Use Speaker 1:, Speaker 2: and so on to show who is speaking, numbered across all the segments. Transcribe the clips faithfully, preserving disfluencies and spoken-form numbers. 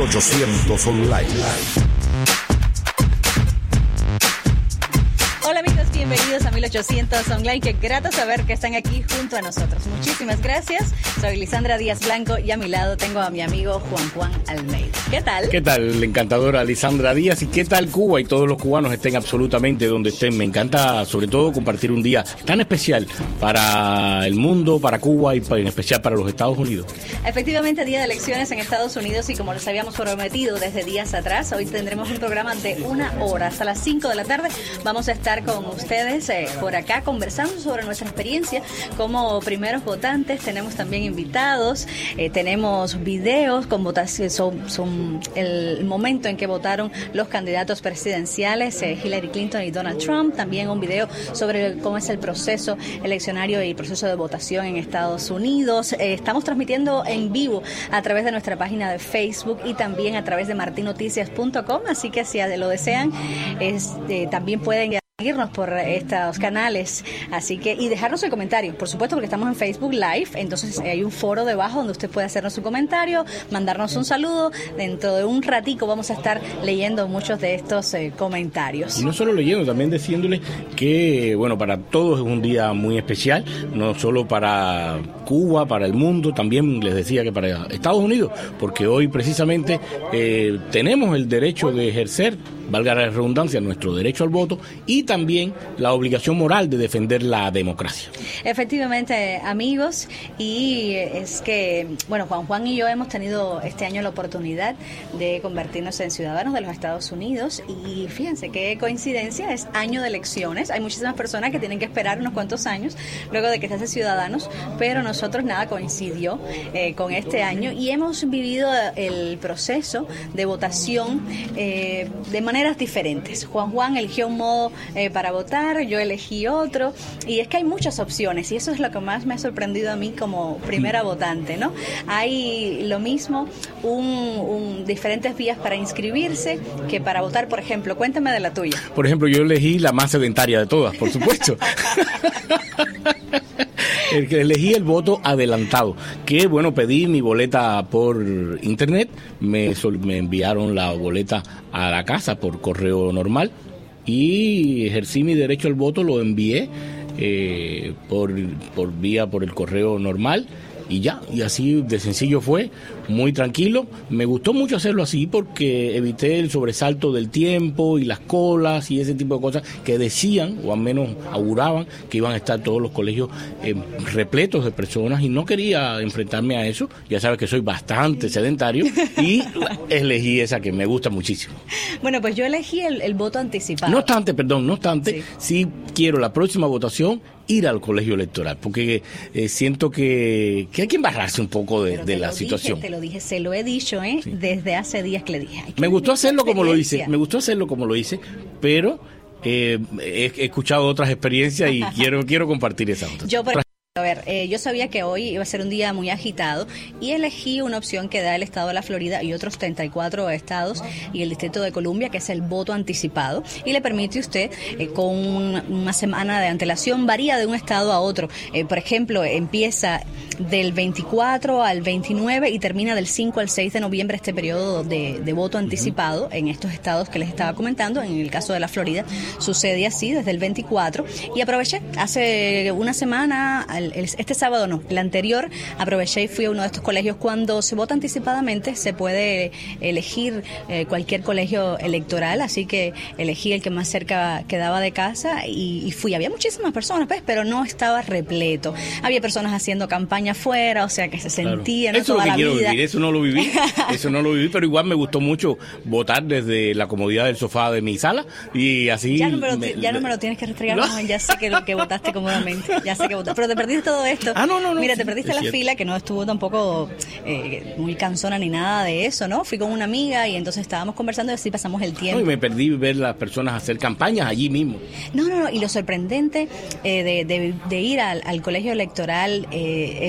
Speaker 1: ochocientos Online.
Speaker 2: Hola amigos, bienvenidos a mil ochocientos Online. Qué grato saber que están aquí junto a nosotros. Muchísimas gracias. Soy Lisandra Díaz Blanco y a mi lado tengo a mi amigo Juan Juan Almeida. ¿Qué tal?
Speaker 3: ¿Qué tal, la encantadora Lisandra Díaz? ¿Y qué tal Cuba y todos los cubanos estén absolutamente donde estén? Me encanta sobre todo compartir un día tan especial para el mundo, para Cuba y en especial para los Estados Unidos.
Speaker 2: Efectivamente, día de elecciones en Estados Unidos y como les habíamos prometido desde días atrás, hoy tendremos un programa de una hora. Hasta las cinco de la tarde vamos a estar con ustedes eh, por acá conversando sobre nuestra experiencia como primeros votantes. Tenemos también invitados, eh, tenemos videos con votación, son, son el momento en que votaron los candidatos presidenciales, eh, Hillary Clinton y Donald Trump. También un video sobre cómo es el proceso eleccionario y el proceso de votación en Estados Unidos. Eh, estamos transmitiendo en vivo a través de nuestra página de Facebook y también a través de martin noticias punto com, así que si lo desean, este, también pueden seguirnos por estos canales, así que y dejarnos el comentario, por supuesto, porque estamos en Facebook Live, entonces hay un foro debajo donde usted puede hacernos su comentario, mandarnos un saludo. Dentro de un ratico vamos a estar leyendo muchos de estos eh, comentarios.
Speaker 3: Y no solo leyendo, también diciéndoles que, bueno, para todos es un día muy especial, no solo para Cuba, para el mundo, también les decía que para Estados Unidos, porque hoy precisamente eh, tenemos el derecho de ejercer, valga la redundancia, nuestro derecho al voto y también la obligación moral de defender la democracia.
Speaker 2: Efectivamente, amigos, y es que, bueno, Juan Juan y yo hemos tenido este año la oportunidad de convertirnos en ciudadanos de los Estados Unidos y fíjense qué coincidencia, es año de elecciones. Hay muchísimas personas que tienen que esperar unos cuantos años luego de que se hacen ciudadanos, pero nosotros nada coincidió eh, con este año y hemos vivido el proceso de votación eh, de maneras diferentes. Juan Juan eligió un modo eh, para votar, yo elegí otro, y es que hay muchas opciones y eso es lo que más me ha sorprendido a mí como primera votante, ¿no? Hay lo mismo, un, un diferentes vías para inscribirse que para votar. Por ejemplo, cuéntame de la tuya.
Speaker 3: Por ejemplo, yo elegí la más sedentaria de todas, por supuesto. El que elegí el voto adelantado, que bueno, pedí mi boleta por internet, me, me enviaron la boleta a la casa por correo normal y ejercí mi derecho al voto, lo envié eh, por, por vía por el correo normal y ya, y así de sencillo fue, muy tranquilo. Me gustó mucho hacerlo así porque evité el sobresalto del tiempo y las colas y ese tipo de cosas que decían, o al menos auguraban, que iban a estar todos los colegios eh, repletos de personas y no quería enfrentarme a eso. Ya sabes que soy bastante sedentario y elegí esa que me gusta muchísimo.
Speaker 2: Bueno, pues yo elegí el, el voto anticipado.
Speaker 3: No obstante, perdón, no obstante, sí,
Speaker 2: sí
Speaker 3: quiero la próxima votación ir al colegio electoral, porque eh, siento que, que hay que embarrarse un poco de, de la
Speaker 2: dije,
Speaker 3: situación.
Speaker 2: Te lo dije, se lo he dicho, ¿eh? Sí. Desde hace días que le dije.
Speaker 3: Me gustó hacerlo como lo hice, me gustó hacerlo como lo hice, pero eh, he, he escuchado otras experiencias y quiero quiero compartir esas otras.
Speaker 2: Yo por A ver, eh, yo sabía que hoy iba a ser un día muy agitado y elegí una opción que da el estado de la Florida y otros treinta y cuatro estados y el distrito de Columbia, que es el voto anticipado, y le permite a usted eh, con una semana de antelación, varía de un estado a otro. Eh, por ejemplo, empieza del veinticuatro al veintinueve y termina del cinco al seis de noviembre este periodo de, de voto anticipado en estos estados que les estaba comentando. En el caso de la Florida sucede así desde el veinticuatro y aproveché hace una semana al El, este sábado no, el anterior, aproveché y fui a uno de estos colegios. Cuando se vota anticipadamente se puede elegir eh, cualquier colegio electoral, así que elegí el que más cerca quedaba de casa y, y fui. Había muchísimas personas, pues, pero no estaba repleto. Había personas haciendo campaña afuera, o sea que se sentía,
Speaker 3: claro.
Speaker 2: ¿no?
Speaker 3: Eso
Speaker 2: toda
Speaker 3: es lo que
Speaker 2: la
Speaker 3: quiero
Speaker 2: vida.
Speaker 3: vivir, eso no lo viví, eso no lo viví, pero igual me gustó mucho votar desde la comodidad del sofá de mi sala y así.
Speaker 2: Ya no me lo,
Speaker 3: me,
Speaker 2: ya no me lo tienes que restregar,
Speaker 3: ¿no?
Speaker 2: no, ya sé que, lo que votaste cómodamente, ya sé que votaste, pero te perdiste todo esto.
Speaker 3: Ah, no, no, no.
Speaker 2: Mira, te perdiste la
Speaker 3: cierto.
Speaker 2: fila, que no estuvo tampoco eh, muy cansona ni nada de eso, ¿no? Fui con una amiga y entonces estábamos conversando y así pasamos el tiempo.
Speaker 3: No, y me perdí ver las personas hacer campañas allí mismo.
Speaker 2: No, no, no, y lo sorprendente eh, de, de, de ir al, al colegio electoral eh,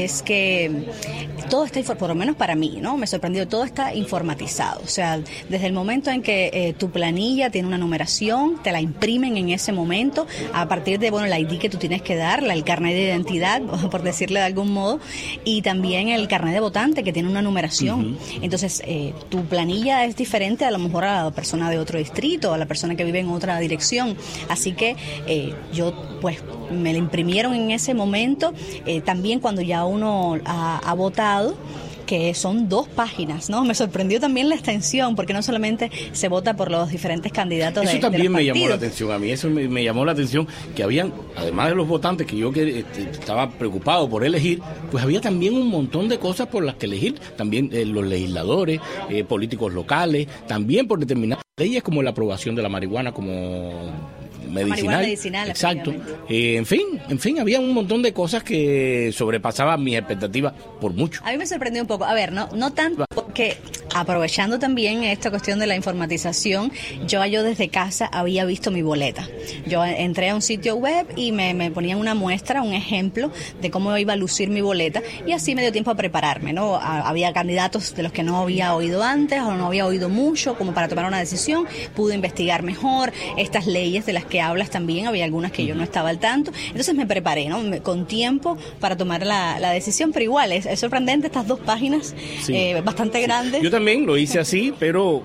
Speaker 2: es que todo está, por lo menos para mí, ¿no? Me sorprendió, todo está informatizado. O sea, desde el momento en que eh, tu planilla tiene una numeración, te la imprimen en ese momento, a partir de, bueno, la I D que tú tienes que dar, el carnet de identidad, por decirle de algún modo, y también el carnet de votante que tiene una numeración. Uh-huh. Entonces, eh, tu planilla es diferente a lo mejor a la persona de otro distrito, a la persona que vive en otra dirección. Así que eh, yo, pues, me la imprimieron en ese momento. Eh, también cuando ya uno ha, ha votado, que son dos páginas, ¿no? Me sorprendió también la extensión, porque no solamente se vota por los diferentes candidatos de,
Speaker 3: eso también
Speaker 2: de los
Speaker 3: me
Speaker 2: partidos.
Speaker 3: llamó la atención a mí, eso me, me llamó la atención, que habían, además de los votantes, que yo que este, estaba preocupado por elegir, pues había también un montón de cosas por las que elegir, también eh, los legisladores, eh, políticos locales, también por determinadas leyes como la aprobación de la marihuana como medicinal,
Speaker 2: medicinal,
Speaker 3: exacto. Eh, en fin, en fin, había un montón de cosas que sobrepasaban mis expectativas por mucho.
Speaker 2: A mí me sorprendió un poco. A ver, no, no tanto porque aprovechando también esta cuestión de la informatización, yo yo desde casa había visto mi boleta. Yo entré a un sitio web y me, me ponían una muestra, un ejemplo de cómo iba a lucir mi boleta, y así me dio tiempo a prepararme, ¿no? A, había candidatos de los que no había oído antes o no había oído mucho, como para tomar una decisión. Pude investigar mejor estas leyes de las que hablas también, había algunas que yo no estaba al tanto, entonces me preparé, ¿no? Me, con tiempo para tomar la, la decisión, pero igual es, es sorprendente estas dos páginas, sí, eh, bastante sí. grandes.
Speaker 3: Yo también lo hice así, pero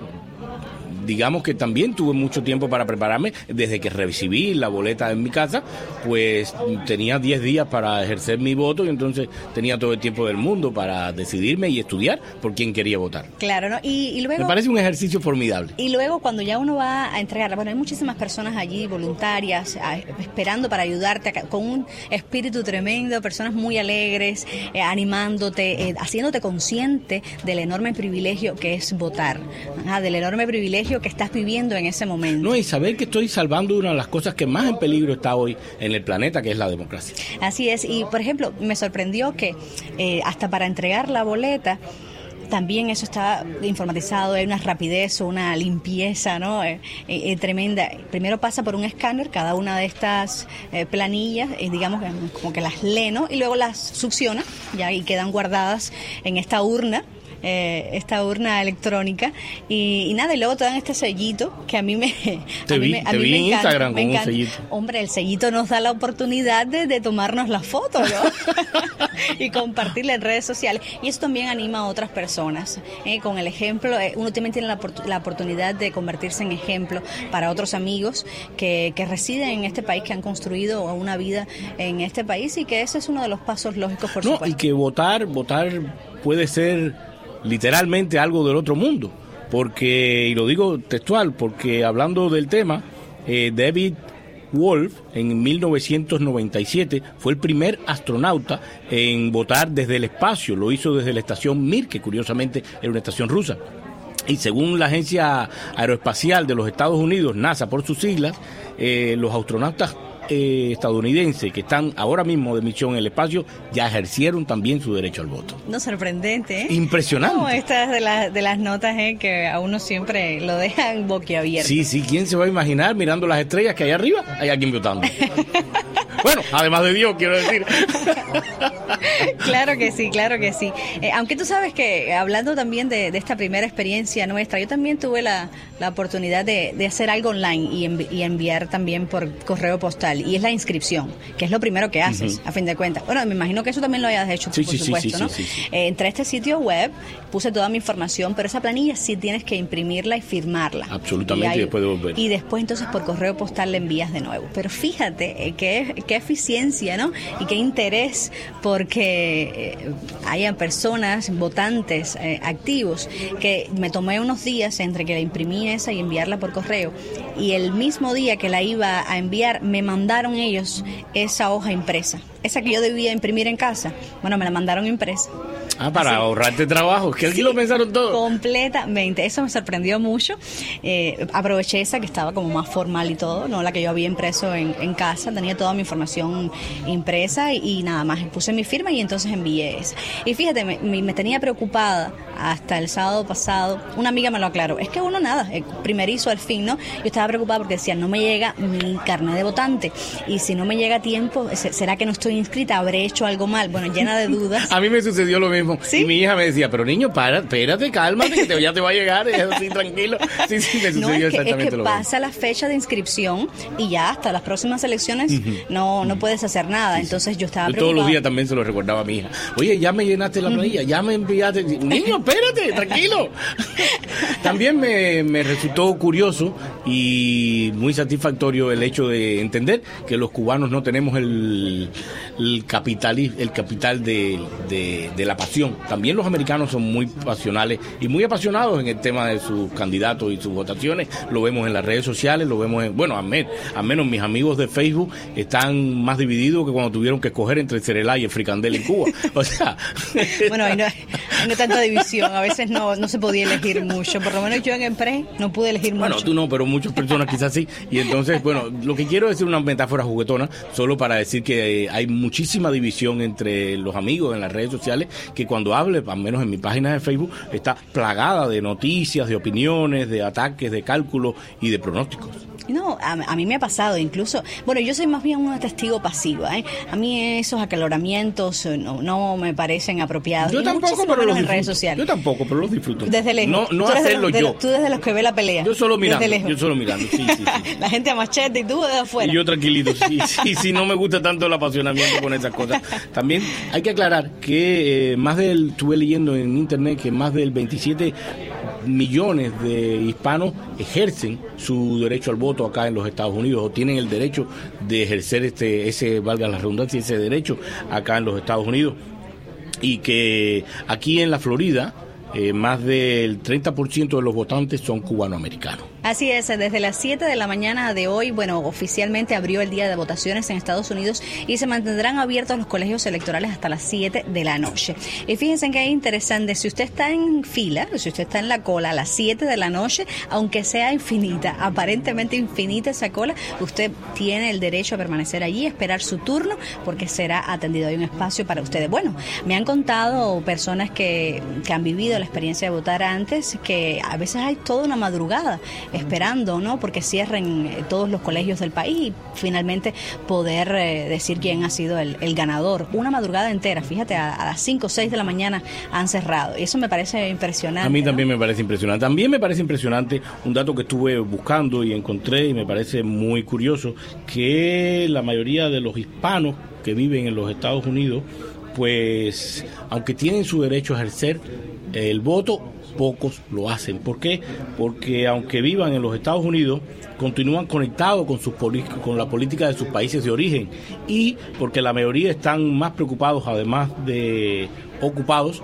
Speaker 3: digamos que también tuve mucho tiempo para prepararme. Desde que recibí la boleta en mi casa, pues tenía diez días para ejercer mi voto, y entonces tenía todo el tiempo del mundo para decidirme y estudiar por quién quería votar.
Speaker 2: Claro, ¿no? Y, y luego...
Speaker 3: Me parece un ejercicio formidable.
Speaker 2: Y luego cuando ya uno va a entregarla, bueno, hay muchísimas personas allí voluntarias, a, esperando para ayudarte, a, con un espíritu tremendo, personas muy alegres, eh, animándote, eh, haciéndote consciente del enorme privilegio que es votar, ajá, del enorme privilegio que estás viviendo en ese momento.
Speaker 3: No, y saber que estoy salvando una de las cosas que más en peligro está hoy en el planeta, que es la democracia.
Speaker 2: Así es, y por ejemplo, me sorprendió que eh, hasta para entregar la boleta, también eso está informatizado, hay una rapidez, una limpieza, ¿no? Eh, eh, tremenda. Primero pasa por un escáner cada una de estas eh, planillas, eh, digamos, como que las lee, ¿no? Y luego las succiona, ya, y quedan guardadas en esta urna. Eh, esta urna electrónica y, y nada, y luego te dan este sellito que a mí me
Speaker 3: te
Speaker 2: a
Speaker 3: vi,
Speaker 2: mí me, a
Speaker 3: te
Speaker 2: mí
Speaker 3: vi
Speaker 2: me
Speaker 3: en
Speaker 2: encanta,
Speaker 3: Instagram
Speaker 2: me
Speaker 3: con
Speaker 2: encanta.
Speaker 3: un sellito.
Speaker 2: Hombre, el sellito nos da la oportunidad de, de tomarnos la foto, ¿no? Y compartirla en redes sociales, y eso también anima a otras personas, eh, con el ejemplo, eh, uno también tiene la, la oportunidad de convertirse en ejemplo para otros amigos que, que residen en este país, que han construido una vida en este país, y que ese es uno de los pasos lógicos, por
Speaker 3: no,
Speaker 2: supuesto.
Speaker 3: Y que votar, votar puede ser literalmente algo del otro mundo, porque, y lo digo textual, porque hablando del tema, eh, David Wolf en mil novecientos noventa y siete fue el primer astronauta en votar desde el espacio, lo hizo desde la estación Mir, que curiosamente era una estación rusa. Y según la Agencia Aeroespacial de los Estados Unidos, NASA por sus siglas, eh, los astronautas Eh, estadounidenses que están ahora mismo de misión en el espacio ya ejercieron también su derecho al voto.
Speaker 2: No, sorprendente, ¿eh?
Speaker 3: Impresionante.
Speaker 2: No, esta es de, la, de las notas, ¿eh? Que a uno siempre lo dejan boquiabierto.
Speaker 3: Sí, sí, ¿quién se va a imaginar mirando las estrellas que hay arriba? Hay alguien votando. Bueno, además de Dios, quiero decir.
Speaker 2: Claro que sí, claro que sí. Eh, aunque tú sabes que, hablando también de, de esta primera experiencia nuestra, yo también tuve la, la oportunidad de, de hacer algo online y, envi- y enviar también por correo postal, y es la inscripción, que es lo primero que haces, uh-huh. a fin de cuentas. Bueno, me imagino que eso también lo hayas hecho,
Speaker 3: sí,
Speaker 2: por
Speaker 3: sí,
Speaker 2: supuesto,
Speaker 3: sí, sí,
Speaker 2: ¿no?
Speaker 3: Sí, sí, sí.
Speaker 2: Eh, entré a este sitio web, puse toda mi información, pero esa planilla sí tienes que imprimirla y firmarla.
Speaker 3: Absolutamente, y,
Speaker 2: ahí,
Speaker 3: y después devolver.
Speaker 2: Y después entonces por correo postal la envías de nuevo. Pero fíjate eh, qué, qué eficiencia, ¿no? Y qué interés, porque eh, hayan personas, votantes eh, activos, que me tomé unos días entre que la imprimí esa y enviarla por correo, y el mismo día que la iba a enviar me mandaron ellos esa hoja impresa, esa que yo debía imprimir en casa. Bueno, me la mandaron impresa.
Speaker 3: Ah, para Así. ahorrarte trabajo, que aquí sí, lo pensaron todo.
Speaker 2: Completamente, eso me sorprendió mucho. Eh, aproveché esa que estaba como más formal y todo, no la que yo había impreso en, en casa, tenía toda mi información impresa y, y nada más, puse mi firma y entonces envié esa. Y fíjate, me, me tenía preocupada hasta el sábado pasado, una amiga me lo aclaró, es que uno nada, primerizo al fin, ¿no? Yo estaba preocupada porque decía, no me llega mi carnet de votante y si no me llega a tiempo, ¿será que no estoy inscrita? ¿Habré hecho algo mal? Bueno, llena de dudas.
Speaker 3: A mí me sucedió lo mismo. ¿Sí? Y mi hija me decía, pero niño, para, espérate, cálmate, que te, ya te va a llegar, es así, tranquilo. Sí, sí, me sucedió no, es que, exactamente es que
Speaker 2: lo pasa mismo. La fecha de inscripción y ya hasta las próximas elecciones uh-huh. no, no puedes hacer nada. Sí, entonces yo estaba
Speaker 3: yo
Speaker 2: preocupada.
Speaker 3: Todos los días también se lo recordaba a mi hija. Oye, ya me llenaste la planilla, uh-huh. ya me enviaste. Niño, espérate, tranquilo. También me, me resultó curioso y muy satisfactorio el hecho de entender que los cubanos no tenemos el, el capital, el capital de, de, de la pasión. También los americanos son muy pasionales y muy apasionados en el tema de sus candidatos y sus votaciones. Lo vemos en las redes sociales, lo vemos en, bueno, al menos, al menos mis amigos de Facebook están más divididos que cuando tuvieron que escoger entre el Cerelá y el Fricandel en Cuba. O sea,
Speaker 2: bueno, hay no, hay no tanta división, a veces no, no se podía elegir mucho, por lo menos yo en el pre no pude elegir
Speaker 3: bueno,
Speaker 2: mucho.
Speaker 3: Bueno, tú no, pero muchas personas quizás sí, y entonces, bueno, lo que quiero es decir una metáfora juguetona, solo para decir que eh, hay muchísima división entre los amigos en las redes sociales, que cuando hable, al menos en mi página de Facebook, está plagada de noticias, de opiniones, de ataques, de cálculos y de pronósticos.
Speaker 2: No, a, a mí me ha pasado incluso, bueno, yo soy más bien una testigo pasiva, ¿eh? A mí esos acaloramientos no, no me parecen apropiados.
Speaker 3: Yo tampoco, pero los
Speaker 2: en redes
Speaker 3: disfruto.
Speaker 2: sociales.
Speaker 3: Yo tampoco, pero los disfruto.
Speaker 2: Desde lejos.
Speaker 3: No, no
Speaker 2: tú
Speaker 3: hacerlo
Speaker 2: de los,
Speaker 3: yo.
Speaker 2: De, tú desde los que ve la pelea.
Speaker 3: Yo solo mirando, yo solo mirando, sí, sí, sí.
Speaker 2: La gente a machete y tú desde afuera.
Speaker 3: Y yo tranquilito, sí, sí, sí, no me gusta tanto el apasionamiento con esas cosas. También hay que aclarar que eh, más del, estuve leyendo en internet que más del veintisiete millones de hispanos ejercen su derecho al voto acá en los Estados Unidos o tienen el derecho de ejercer este ese valga la redundancia ese derecho acá en los Estados Unidos y que aquí en la Florida eh, más del treinta por ciento de los votantes son cubanoamericanos.
Speaker 2: Así es, desde las siete de la mañana de hoy, bueno, oficialmente abrió el día de votaciones en Estados Unidos y se mantendrán abiertos los colegios electorales hasta las siete de la noche. Y fíjense que es interesante, si usted está en fila, si usted está en la cola a las siete de la noche, aunque sea infinita, aparentemente infinita esa cola, usted tiene el derecho a permanecer allí, esperar su turno, porque será atendido. Hay un espacio para ustedes. Bueno, me han contado personas que, que han vivido la experiencia de votar antes, que a veces hay toda una madrugada esperando, ¿no? Porque cierren eh, todos los colegios del país y finalmente poder eh, decir quién ha sido el, el ganador. Una madrugada entera, fíjate, a, a las cinco o seis de la mañana han cerrado. Y eso me parece impresionante.
Speaker 3: A mí también
Speaker 2: ¿no?
Speaker 3: me parece impresionante. También me parece impresionante un dato que estuve buscando y encontré y me parece muy curioso, que la mayoría de los hispanos que viven en los Estados Unidos, pues, aunque tienen su derecho a ejercer el voto, pocos lo hacen. ¿Por qué? Porque aunque vivan en los Estados Unidos, continúan conectados con sus con la política de sus países de origen y porque la mayoría están más preocupados, además de ocupados,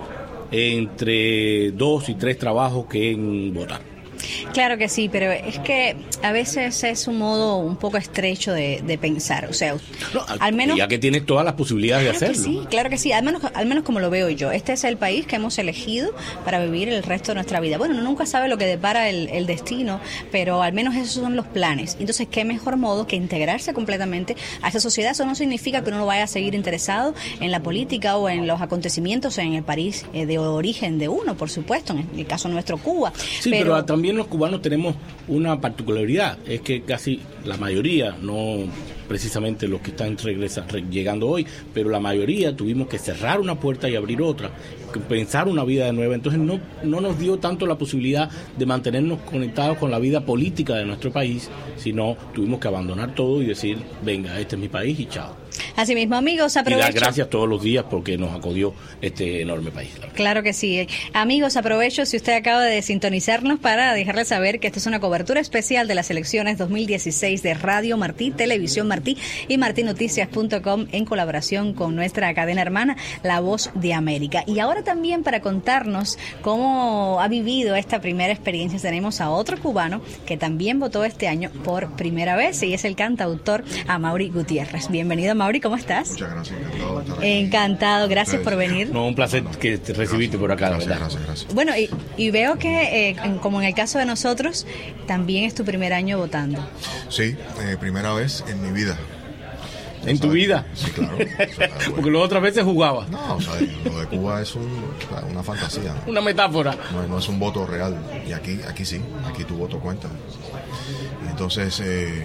Speaker 3: entre dos y tres trabajos que en votar.
Speaker 2: Claro que sí, pero es que a veces es un modo un poco estrecho de, de pensar, o sea,
Speaker 3: no,
Speaker 2: al menos
Speaker 3: ya que tienes todas las posibilidades
Speaker 2: claro
Speaker 3: de hacerlo.
Speaker 2: Que sí, claro que sí, al menos al menos como lo veo yo. Este es el país que hemos elegido para vivir el resto de nuestra vida. Bueno, uno nunca sabe lo que depara el, el destino, pero al menos esos son los planes. Entonces, qué mejor modo que integrarse completamente a esa sociedad. Eso no significa que uno no vaya a seguir interesado en la política o en los acontecimientos en el país eh, de origen de uno, por supuesto, en el caso nuestro, Cuba.
Speaker 3: Sí, pero, pero también los cubanos tenemos una particularidad, es que casi la mayoría, no precisamente los que están regresa, llegando hoy, pero la mayoría tuvimos que cerrar una puerta y abrir otra, pensar una vida de nueva, entonces no, no nos dio tanto la posibilidad de mantenernos conectados con la vida política de nuestro país, sino tuvimos que abandonar todo y decir, venga, este es mi país y chao.
Speaker 2: Así mismo, amigos, aprovecho.
Speaker 3: Y dar gracias todos los días porque nos acodió este enorme país.
Speaker 2: Claro que sí. Amigos, aprovecho si usted acaba de sintonizarnos para dejarle saber que esta es una cobertura especial de las elecciones dos mil dieciséis de Radio Martí, Televisión Martí. Martí y martí noticias punto com en colaboración con nuestra cadena hermana La Voz de América. Y ahora también para contarnos cómo ha vivido esta primera experiencia tenemos a otro cubano que también votó este año por primera vez y es el cantautor Amaury Gutiérrez. Bienvenido, Amaury, ¿cómo estás?
Speaker 1: Muchas gracias, encantado de estar aquí.
Speaker 2: Encantado, gracias por venir.
Speaker 3: No, un placer que te recibiste por acá,
Speaker 1: gracias,
Speaker 3: ¿verdad?
Speaker 1: Gracias, gracias.
Speaker 2: Bueno, y, y veo que, eh, en, como en el caso de nosotros, también es tu primer año votando.
Speaker 1: Sí, eh, primera vez en mi vida.
Speaker 3: ¿En tu vida?
Speaker 1: Sí, claro. O sea, bueno.
Speaker 3: Porque las otras veces jugaba.
Speaker 1: No, o sea, lo de Cuba es un, una fantasía, ¿no?
Speaker 3: Una metáfora.
Speaker 1: No, no es un voto real. Y aquí, aquí sí, aquí tu voto cuenta. Entonces, eh,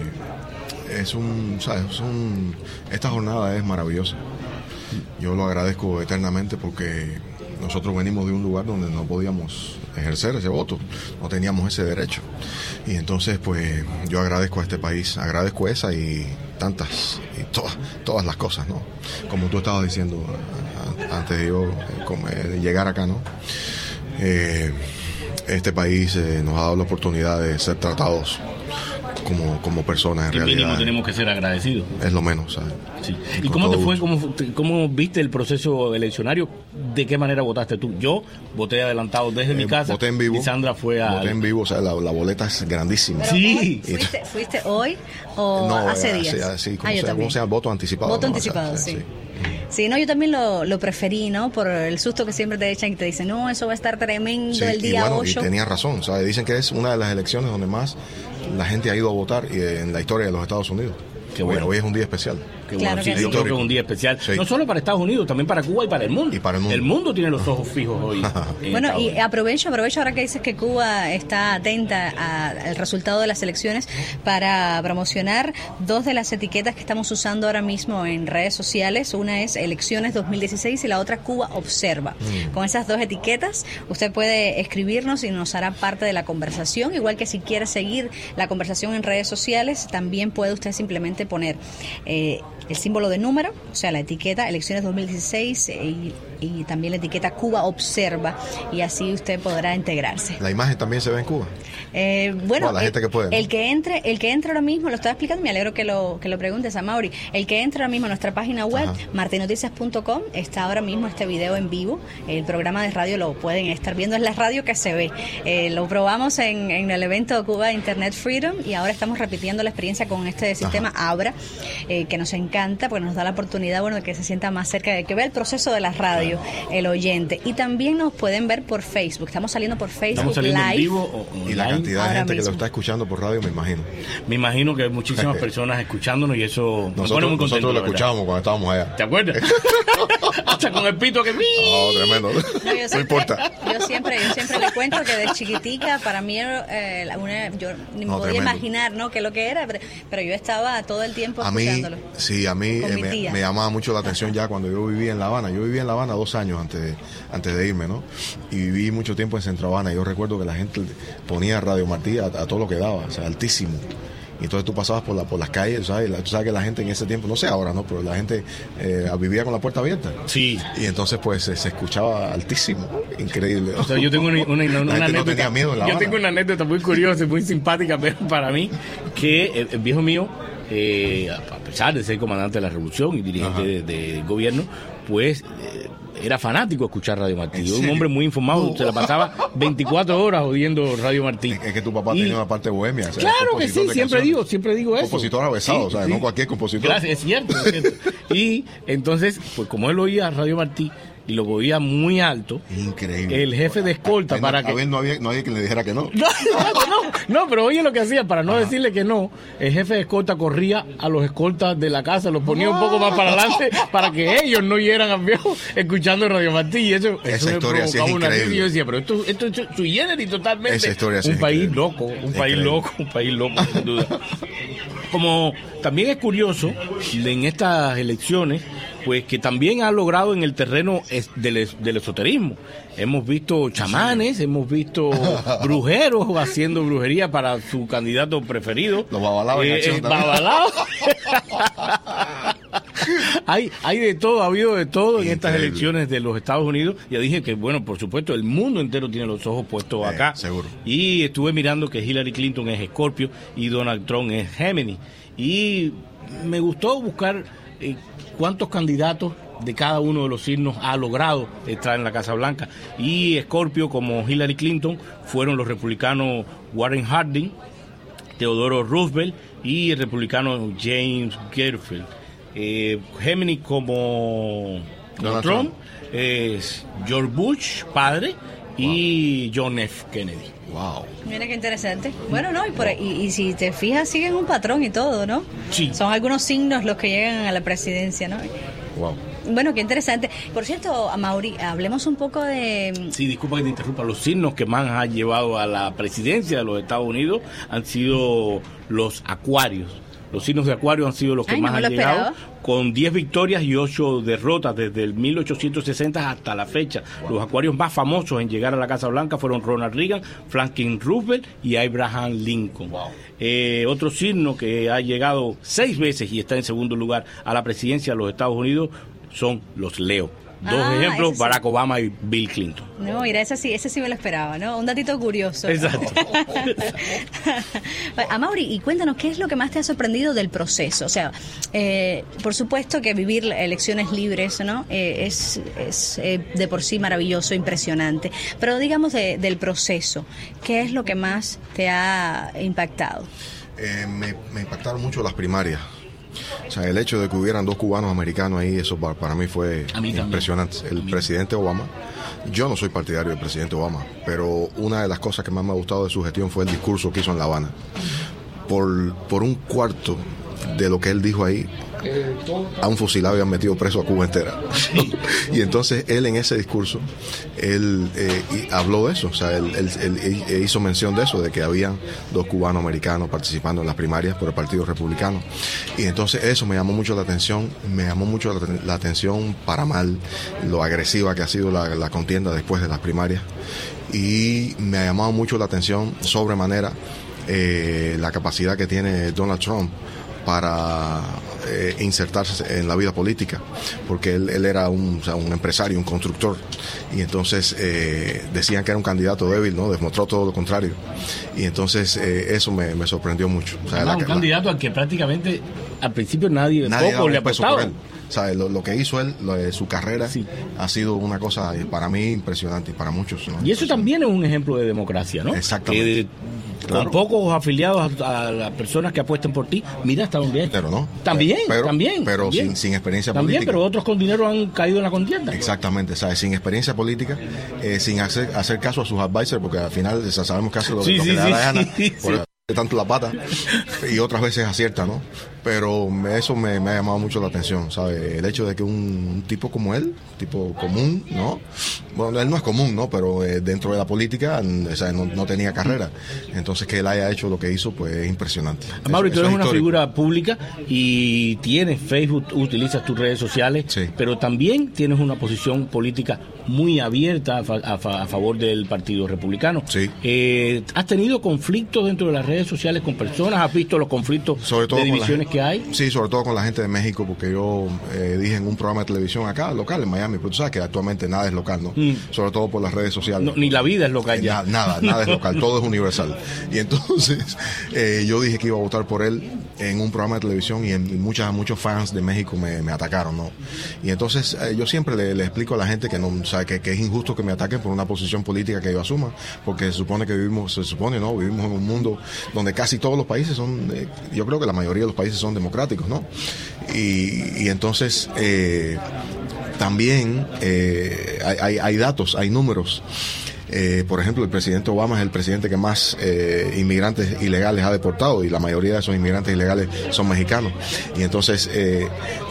Speaker 1: es un, ¿sabes? Es un, esta jornada es maravillosa. Yo lo agradezco eternamente porque nosotros venimos de un lugar donde no podíamos ejercer ese voto, no teníamos ese derecho. Y entonces, pues, yo agradezco a este país, agradezco esa y tantas, y todas, todas las cosas, ¿no? Como tú estabas diciendo antes de yo eh, llegar acá, ¿no? Eh, este país eh, nos ha dado la oportunidad de ser tratados como, como personas en
Speaker 3: El
Speaker 1: realidad.
Speaker 3: mínimo tenemos que ser agradecidos.
Speaker 1: Es lo menos, ¿sabes?
Speaker 3: Sí.
Speaker 1: Y
Speaker 3: ¿Y
Speaker 1: con
Speaker 3: cómo te
Speaker 1: todo
Speaker 3: fue?
Speaker 1: gusto.
Speaker 3: ¿Cómo, cómo viste el proceso eleccionario? ¿De qué manera votaste tú? Yo voté adelantado desde mi
Speaker 1: Eh,
Speaker 3: casa.
Speaker 1: voté en vivo.
Speaker 3: Y Sandra fue a...
Speaker 1: Voté en vivo, o sea, la, la boleta es grandísima.
Speaker 3: Sí.
Speaker 2: ¿Fuiste, fuiste hoy o
Speaker 1: No,
Speaker 2: hace
Speaker 1: eh,
Speaker 2: días?
Speaker 1: Sí, sí, ¿cómo,
Speaker 2: Ah, yo
Speaker 1: se,
Speaker 2: también.
Speaker 1: ¿cómo se llama? Voto anticipado.
Speaker 2: Voto
Speaker 1: ¿no? O sea,
Speaker 2: anticipado, sí. Sí, no, yo también lo, lo preferí, ¿no? Por el susto que siempre te echan y te dicen, no, eso va a estar tremendo
Speaker 1: Sí,
Speaker 2: el
Speaker 1: y
Speaker 2: día
Speaker 1: bueno,
Speaker 2: ocho.
Speaker 1: Y tenía razón, ¿sabes? Dicen que es una de las elecciones donde más la gente ha ido a votar eh, en la historia de los Estados Unidos.
Speaker 3: Qué bueno.
Speaker 1: Hoy es un día especial.
Speaker 3: Qué
Speaker 2: Claro
Speaker 3: bueno,
Speaker 2: que
Speaker 3: sí,
Speaker 2: sí.
Speaker 3: yo creo que es un día especial.
Speaker 1: Sí.
Speaker 3: No solo para Estados Unidos, también para Cuba y para el mundo.
Speaker 1: Y para el mundo.
Speaker 3: tiene los ojos fijos hoy. en
Speaker 2: Bueno,
Speaker 3: Estados
Speaker 2: y
Speaker 3: Unidos.
Speaker 2: aprovecho, aprovecho ahora que dices que Cuba está atenta a- al resultado de las elecciones para promocionar dos de las etiquetas que estamos usando ahora mismo en redes sociales. Una es Elecciones dos mil dieciséis y la otra Cuba Observa.
Speaker 1: Mm.
Speaker 2: Con esas dos etiquetas usted puede escribirnos y nos hará parte de la conversación. Igual que si quiere seguir la conversación en redes sociales, también puede usted simplemente poner eh, el símbolo de número, o sea, la etiqueta Elecciones dos mil dieciséis eh, y, y también la etiqueta Cuba Observa, y así usted podrá integrarse.
Speaker 1: La imagen también se ve en Cuba.
Speaker 2: Eh, bueno,
Speaker 1: Bueno, la
Speaker 2: el,
Speaker 1: gente que puede, ¿no?
Speaker 2: el que entre, el que entre ahora mismo, lo estaba explicando, me alegro que lo que lo preguntes, Amaury. El que entre ahora mismo a nuestra página web,
Speaker 1: Ajá.
Speaker 2: martí noticias punto com, está ahora mismo este video en vivo. El programa de radio lo pueden estar viendo, es la radio que se ve. Eh, lo probamos en, en el evento Cuba Internet Freedom y ahora estamos repitiendo la experiencia con este sistema Abra, eh, que nos encanta porque nos da la oportunidad, bueno, de que se sienta más cerca, de que vea el proceso de la radio, el oyente. Y también nos pueden ver por Facebook. Estamos saliendo por Facebook
Speaker 3: Estamos saliendo
Speaker 2: Live.
Speaker 3: en vivo o
Speaker 1: Y la
Speaker 3: online.
Speaker 1: cantidad de
Speaker 2: Ahora
Speaker 1: gente que
Speaker 2: mismo.
Speaker 1: lo está escuchando por radio, me imagino.
Speaker 3: Me imagino que hay muchísimas personas escuchándonos y eso me pone
Speaker 1: Nosotros,
Speaker 3: muy contento.
Speaker 1: nosotros lo
Speaker 3: la verdad.
Speaker 1: escuchábamos cuando estábamos allá.
Speaker 3: ¿Te acuerdas? Hasta con el pito que...
Speaker 1: Oh, tremendo.
Speaker 2: No, yo
Speaker 1: No
Speaker 2: siempre-
Speaker 1: importa.
Speaker 2: Yo siempre, yo siempre le cuento que de chiquitica para mí eh, la- una, yo ni me
Speaker 1: No,
Speaker 2: podía
Speaker 1: tremendo.
Speaker 2: imaginar, ¿no?, qué es lo que era, pero, pero yo estaba todo el tiempo
Speaker 1: A mí,
Speaker 2: escuchándolo.
Speaker 1: sí, a mí
Speaker 2: Con
Speaker 1: eh,
Speaker 2: mi
Speaker 1: me,
Speaker 2: tía.
Speaker 1: me llamaba mucho la atención ya cuando yo vivía en La Habana. Yo vivía en La Habana dos años antes de, antes de irme, ¿no? Y viví mucho tiempo en Centro Habana. Yo recuerdo que la gente ponía Radio Martí a, a todo lo que daba, o sea, altísimo. Y entonces tú pasabas por, la, por las calles, ¿sabes? La- tú sabes que la gente en ese tiempo, no sé ahora, ¿no? Pero la gente eh, vivía con la puerta abierta.
Speaker 3: Sí.
Speaker 1: Y entonces pues se, se escuchaba altísimo. Increíble.
Speaker 3: O sea, yo tengo una, una, una,
Speaker 1: La
Speaker 3: una
Speaker 1: gente no
Speaker 3: anécdota.
Speaker 1: tenía miedo en La
Speaker 3: yo
Speaker 1: Habana.
Speaker 3: tengo una anécdota muy curiosa y muy simpática pero para mí, que el, el viejo mío, eh, a pesar de ser comandante de la revolución y dirigente
Speaker 1: Ajá.
Speaker 3: de, de gobierno, pues eh, era fanático de escuchar Radio Martí.
Speaker 1: ¿En
Speaker 3: Un
Speaker 1: serio?
Speaker 3: hombre muy informado,
Speaker 1: No.
Speaker 3: se la pasaba veinticuatro horas oyendo Radio Martí.
Speaker 1: Es, es que tu papá
Speaker 3: Y-
Speaker 1: tenía una parte bohemia. o sea,
Speaker 3: Claro que
Speaker 1: compositor
Speaker 3: sí,
Speaker 1: de
Speaker 3: siempre
Speaker 1: canciones.
Speaker 3: digo, siempre digo eso.
Speaker 1: Compositor avesado,
Speaker 3: Sí,
Speaker 1: o sea,
Speaker 3: sí.
Speaker 1: no cualquier compositor.
Speaker 3: Gracias, es cierto, es cierto. Y entonces, pues como él oía Radio Martí y lo oía muy alto,
Speaker 1: Increíble.
Speaker 3: el jefe de escolta
Speaker 1: A él
Speaker 3: para
Speaker 1: no,
Speaker 3: que...
Speaker 1: a ver, no había, no había quien le dijera que no.
Speaker 3: No, no, no, pero oye lo que hacía, para no decirle que no, el jefe de escolta corría a los escoltas de la casa, los ponía un poco más para adelante para que ellos no oyeran al viejo escuchando Radio Martí. Y eso,
Speaker 1: Esa
Speaker 3: eso me
Speaker 1: historia sí es
Speaker 3: provocaba una risa.
Speaker 1: increíble.
Speaker 3: Y yo decía, pero esto, esto es su generis totalmente.
Speaker 1: Esa historia sí
Speaker 3: un
Speaker 1: es
Speaker 3: país
Speaker 1: increíble.
Speaker 3: loco, un país
Speaker 1: Increíble.
Speaker 3: loco, un país loco, sin duda. Como también es curioso, en estas elecciones, pues que también ha logrado en el terreno es- del, es- del esoterismo. Hemos visto chamanes, hemos visto brujeros haciendo brujería para su candidato preferido.
Speaker 1: Los babalaos en
Speaker 3: Eh,
Speaker 1: acción
Speaker 3: eh,
Speaker 1: también.
Speaker 3: babalaos. hay, hay de todo, ha habido de todo en estas
Speaker 1: Increíble.
Speaker 3: elecciones de los Estados Unidos. Ya dije que, bueno, por supuesto, el mundo entero tiene los ojos puestos
Speaker 1: Eh,
Speaker 3: acá.
Speaker 1: seguro.
Speaker 3: Y estuve mirando que Hillary Clinton es Escorpio y Donald Trump es Géminis. y me gustó buscar eh, cuántos candidatos de cada uno de los signos ha logrado estar en la Casa Blanca. Y Escorpio, como Hillary Clinton, fueron los republicanos Warren Harding, Theodore Roosevelt y el republicano James Garfield. Eh, Gemini, como Donald Trump, es George Bush, padre, y wow. John F. Kennedy.
Speaker 1: Wow.
Speaker 2: Mira qué interesante. Bueno, no, y, por, y, y si te fijas, siguen un patrón y todo, ¿no?
Speaker 3: Sí.
Speaker 2: Son algunos signos los que llegan a la presidencia, ¿no?
Speaker 1: Wow.
Speaker 2: Bueno, qué interesante. Por cierto, Amaury, hablemos un poco de...
Speaker 3: Sí, disculpa que te interrumpa. Los signos que más han llevado a la presidencia de los Estados Unidos han sido los acuarios. Los signos de Acuario han sido los que
Speaker 2: Ay,
Speaker 3: más
Speaker 2: no me
Speaker 3: han
Speaker 2: lo
Speaker 3: llegado,
Speaker 2: esperaba.
Speaker 3: con diez victorias y ocho derrotas desde el mil ochocientos sesenta hasta la fecha. Los Acuarios más famosos en llegar a la Casa Blanca fueron Ronald Reagan, Franklin Roosevelt y Abraham Lincoln. Wow. Eh, otro signo que ha llegado seis veces y está en segundo lugar a la presidencia de los Estados Unidos son los Leo. Dos
Speaker 2: Ah,
Speaker 3: ejemplos,
Speaker 2: ese sí.
Speaker 3: Barack Obama y Bill Clinton.
Speaker 2: No, mira, ese sí, ese sí me lo esperaba, ¿no? Un datito curioso.
Speaker 3: Exacto.
Speaker 2: Amaury, y cuéntanos, ¿qué es lo que más te ha sorprendido del proceso? O sea, eh, por supuesto que vivir elecciones libres, ¿no? Eh, es es eh, de por sí maravilloso, impresionante. Pero digamos de, del proceso, ¿qué es lo que más te ha impactado?
Speaker 1: Eh, me, me impactaron mucho las primarias. O sea, el hecho de que hubieran dos cubanos americanos ahí, eso para, para mí fue
Speaker 3: mí
Speaker 1: impresionante. El presidente Obama, yo no soy partidario del presidente Obama, pero una de las cosas que más me ha gustado de su gestión fue el discurso que hizo en La Habana. Por, por un cuarto de lo que él dijo ahí, a un fusilado habían metido preso a Cuba entera. Y entonces él en ese discurso, él eh, habló de eso, o sea, él, él, él, él hizo mención de eso, de que habían dos cubanos americanos participando en las primarias por el Partido Republicano. Y entonces eso me llamó mucho la atención, me llamó mucho la, la atención para mal, lo agresiva que ha sido la, la contienda después de las primarias. Y me ha llamado mucho la atención sobremanera eh, la capacidad que tiene Donald Trump para eh, insertarse en la vida política, porque él, él era un, o sea, un empresario, un constructor, y entonces eh, decían que era un candidato débil, ¿no? Demostró todo lo contrario, y entonces eh, eso me, me sorprendió mucho. O sea,
Speaker 3: Además,
Speaker 1: la,
Speaker 3: un candidato al que prácticamente al principio nadie,
Speaker 1: nadie
Speaker 3: poco le
Speaker 1: un peso
Speaker 3: apostaba.
Speaker 1: por él. O sea, lo, lo que hizo él, lo de su carrera,
Speaker 3: Sí.
Speaker 1: ha sido una cosa eh, para mí impresionante y para muchos, ¿no?
Speaker 3: Y eso también es un ejemplo de democracia, ¿no?
Speaker 1: Exactamente.
Speaker 3: Que,
Speaker 1: Claro.
Speaker 3: con pocos afiliados a, a las personas que apuesten por ti, mira hasta dónde hay.
Speaker 1: Pero no.
Speaker 3: También,
Speaker 1: pero,
Speaker 3: también.
Speaker 1: Pero
Speaker 3: también.
Speaker 1: Sin, sin experiencia
Speaker 3: también,
Speaker 1: política.
Speaker 3: pero otros con dinero han caído en la contienda.
Speaker 1: Exactamente, ¿sabes? Sin experiencia política, eh, sin hacer, hacer caso a sus advisors, porque al final ya sabemos que hace lo,
Speaker 3: Sí,
Speaker 1: lo
Speaker 3: sí,
Speaker 1: que le da
Speaker 3: sí,
Speaker 1: la gana,
Speaker 3: sí,
Speaker 1: por
Speaker 3: sí.
Speaker 1: tanto la pata, y otras veces acierta, ¿no? Pero me, eso me, me ha llamado mucho la atención, ¿sabes? El hecho de que un, un tipo como él, tipo común, ¿no? Bueno, él no es común, ¿no? Pero eh, dentro de la política, o sea, no, no tenía carrera. Entonces, que él haya hecho lo que hizo, pues es impresionante.
Speaker 3: Mauro, tú
Speaker 1: Eso- eso
Speaker 3: eres
Speaker 1: es
Speaker 3: una
Speaker 1: histórico.
Speaker 3: figura pública y tienes Facebook, utilizas tus redes sociales,
Speaker 1: Sí.
Speaker 3: pero también tienes una posición política muy abierta a, fa- a fa- a favor del Partido Republicano.
Speaker 1: Sí.
Speaker 3: Eh, ¿Has tenido conflictos dentro de las redes sociales con personas? ¿Has visto los conflictos
Speaker 1: Sobre todo
Speaker 3: de
Speaker 1: con la
Speaker 3: divisiones
Speaker 1: gente-
Speaker 3: que hay?
Speaker 1: Sí, sobre todo con la gente de México, porque yo eh, dije en un programa de televisión acá, local, en Miami, pero tú sabes que actualmente nada es local, ¿no?
Speaker 3: Mm.
Speaker 1: Sobre todo por las redes sociales.
Speaker 3: No, ni la vida es local
Speaker 1: Eh,
Speaker 3: ya.
Speaker 1: na- nada, nada es local, todo es universal. Y entonces eh, yo dije que iba a votar por él en un programa de televisión y, en, y muchas, muchos fans de México me, me atacaron, ¿no? Y entonces eh, yo siempre le, le explico a la gente que no sabe que, que es injusto que me ataquen por una posición política que yo asuma, porque se supone que vivimos, se supone, ¿no? Vivimos en un mundo donde casi todos los países son, eh, yo creo que la mayoría de los países son democráticos, ¿no? Y, y entonces eh, también eh, hay, hay, hay datos, hay números. Eh, por ejemplo, el presidente Obama es el presidente que más eh, inmigrantes ilegales ha deportado y la mayoría de esos inmigrantes ilegales son mexicanos. Y entonces eh,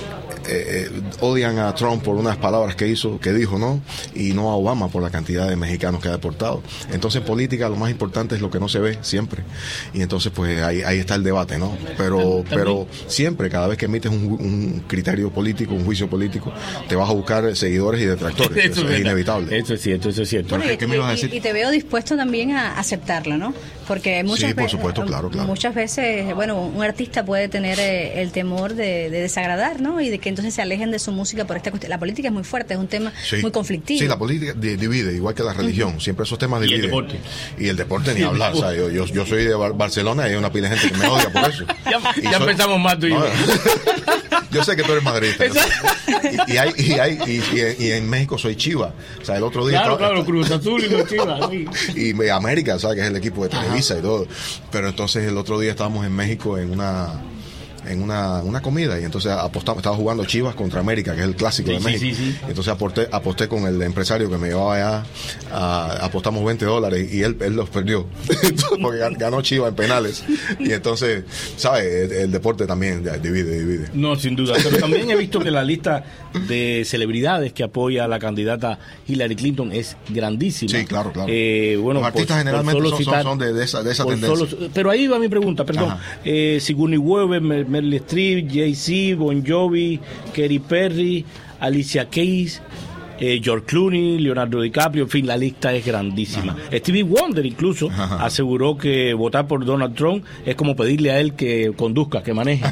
Speaker 1: eh, odian a Trump por unas palabras que hizo, que dijo, ¿no? Y no a Obama por la cantidad de mexicanos que ha deportado. Entonces, en política lo más importante es lo que no se ve siempre. Y entonces, pues ahí, ahí está el debate, ¿no? Pero, pero siempre, cada vez que emites un, un criterio político, un juicio político, te vas a buscar seguidores y detractores. Eso, eso es
Speaker 3: verdad.
Speaker 1: inevitable.
Speaker 3: Eso es cierto, eso es cierto.
Speaker 2: Bueno,
Speaker 1: ¿qué-
Speaker 2: y,
Speaker 1: qué me ibas a
Speaker 2: y-
Speaker 1: decir?
Speaker 2: y te veo dispuesto también a aceptarlo, ¿no? Porque muchas
Speaker 1: sí, por
Speaker 2: veces,
Speaker 1: supuesto, claro, claro.
Speaker 2: muchas veces, bueno, un artista puede tener eh, el temor de, de desagradar, ¿no? Y de que entonces se alejen de su música por esta cuestión. La política es muy fuerte, es un tema
Speaker 1: sí.
Speaker 2: muy conflictivo.
Speaker 1: Sí, la política divide, igual que la religión. Uh-huh. Siempre esos temas dividen.
Speaker 3: Y el deporte.
Speaker 1: Y el deporte ni hablar. O sea, yo, yo, yo soy de Bar- Barcelona y hay una pila de gente que me odia por eso.
Speaker 3: Ya, ya soy, empezamos más tú y yo.
Speaker 1: No, yo sé que tú eres madridista. ¿No? Y, y, hay, y, hay, y, y en México soy Chiva. O sea, el otro día...
Speaker 3: Claro,
Speaker 1: estaba,
Speaker 3: claro, Cruz Azul y los Chivas. Sí.
Speaker 1: Y América, ¿sabes? Que es el equipo de Televisa. Ajá. Y todo. Pero entonces el otro día estábamos en México en una... en una, una comida y entonces apostamos, estaba jugando Chivas contra América, que es el clásico sí, de México. Sí, sí, sí. Entonces aposté, aposté con el empresario que me llevaba allá, a, apostamos veinte dólares y él, él los perdió porque ganó Chivas en penales. Y entonces, ¿sabes? El, el deporte también divide, divide.
Speaker 3: No, sin duda. Pero también he visto que la lista de celebridades que apoya a la candidata Hillary Clinton es grandísima.
Speaker 1: Sí, claro, claro.
Speaker 3: Eh, bueno,
Speaker 1: los artistas
Speaker 3: por,
Speaker 1: generalmente
Speaker 3: por
Speaker 1: son,
Speaker 3: citar,
Speaker 1: son, son de, de esa, de esa tendencia.
Speaker 3: Solo, pero ahí va mi pregunta, perdón. Eh, Sigourney Weaver, Meryl Streep, Jay-Z, Bon Jovi, Katy Perry, Alicia Keys, eh, George Clooney, Leonardo DiCaprio, en fin, la lista es grandísima. Ajá. Stevie Wonder incluso Ajá. aseguró que votar por Donald Trump es como pedirle a él que conduzca, que maneje.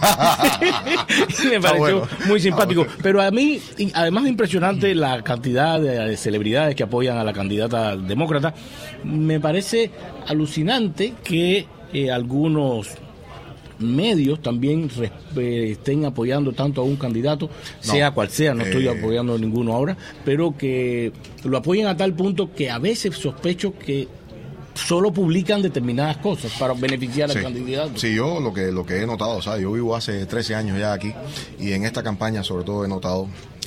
Speaker 3: Me pareció bueno. muy simpático. Bueno. Pero a mí, además de impresionante la cantidad de celebridades que apoyan a la candidata demócrata, me parece alucinante que eh, algunos medios también eh, estén apoyando tanto a un candidato, no, sea cual sea, no eh, estoy apoyando a ninguno ahora, pero que lo apoyen a tal punto que a veces sospecho que solo publican determinadas cosas para beneficiar
Speaker 1: sí,
Speaker 3: al candidato.
Speaker 1: Sí, yo lo que lo que he notado, o sea, yo vivo hace trece años ya aquí y en esta campaña sobre todo he notado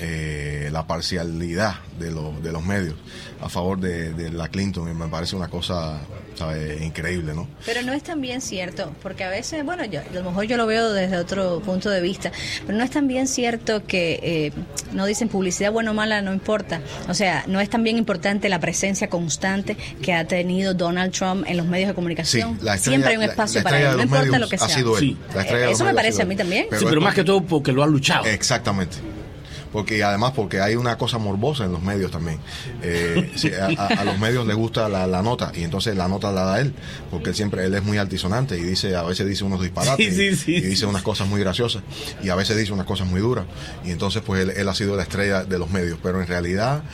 Speaker 1: eh, la parcialidad de, lo, de los medios a favor de, de la Clinton y me parece una cosa, ¿sabes? Increíble, ¿no?
Speaker 2: Pero no es también cierto, porque a veces, bueno, yo, a lo mejor yo lo veo desde otro punto de vista, pero no es también cierto que eh, no dicen publicidad buena o mala, no importa. O sea, no es también importante la presencia constante que ha tenido Donald Trump en los medios de comunicación.
Speaker 1: Sí, la estrella,
Speaker 2: siempre hay un espacio
Speaker 1: la, la
Speaker 2: para él, no importa lo que sea.
Speaker 1: Ha sido él.
Speaker 3: Sí.
Speaker 1: La
Speaker 2: eh, eso me parece a mí también.
Speaker 3: Pero sí, pero más que todo porque lo ha luchado.
Speaker 1: Exactamente. Porque además porque hay una cosa morbosa en los medios también. Eh, sí, a, a los medios les gusta la, la nota y entonces la nota la da él, porque él siempre él es muy altisonante y dice a veces dice unos disparates
Speaker 3: sí, sí, sí.
Speaker 1: Y, y dice unas cosas muy graciosas y a veces dice unas cosas muy duras y entonces pues él, él ha sido la estrella de los medios, pero en realidad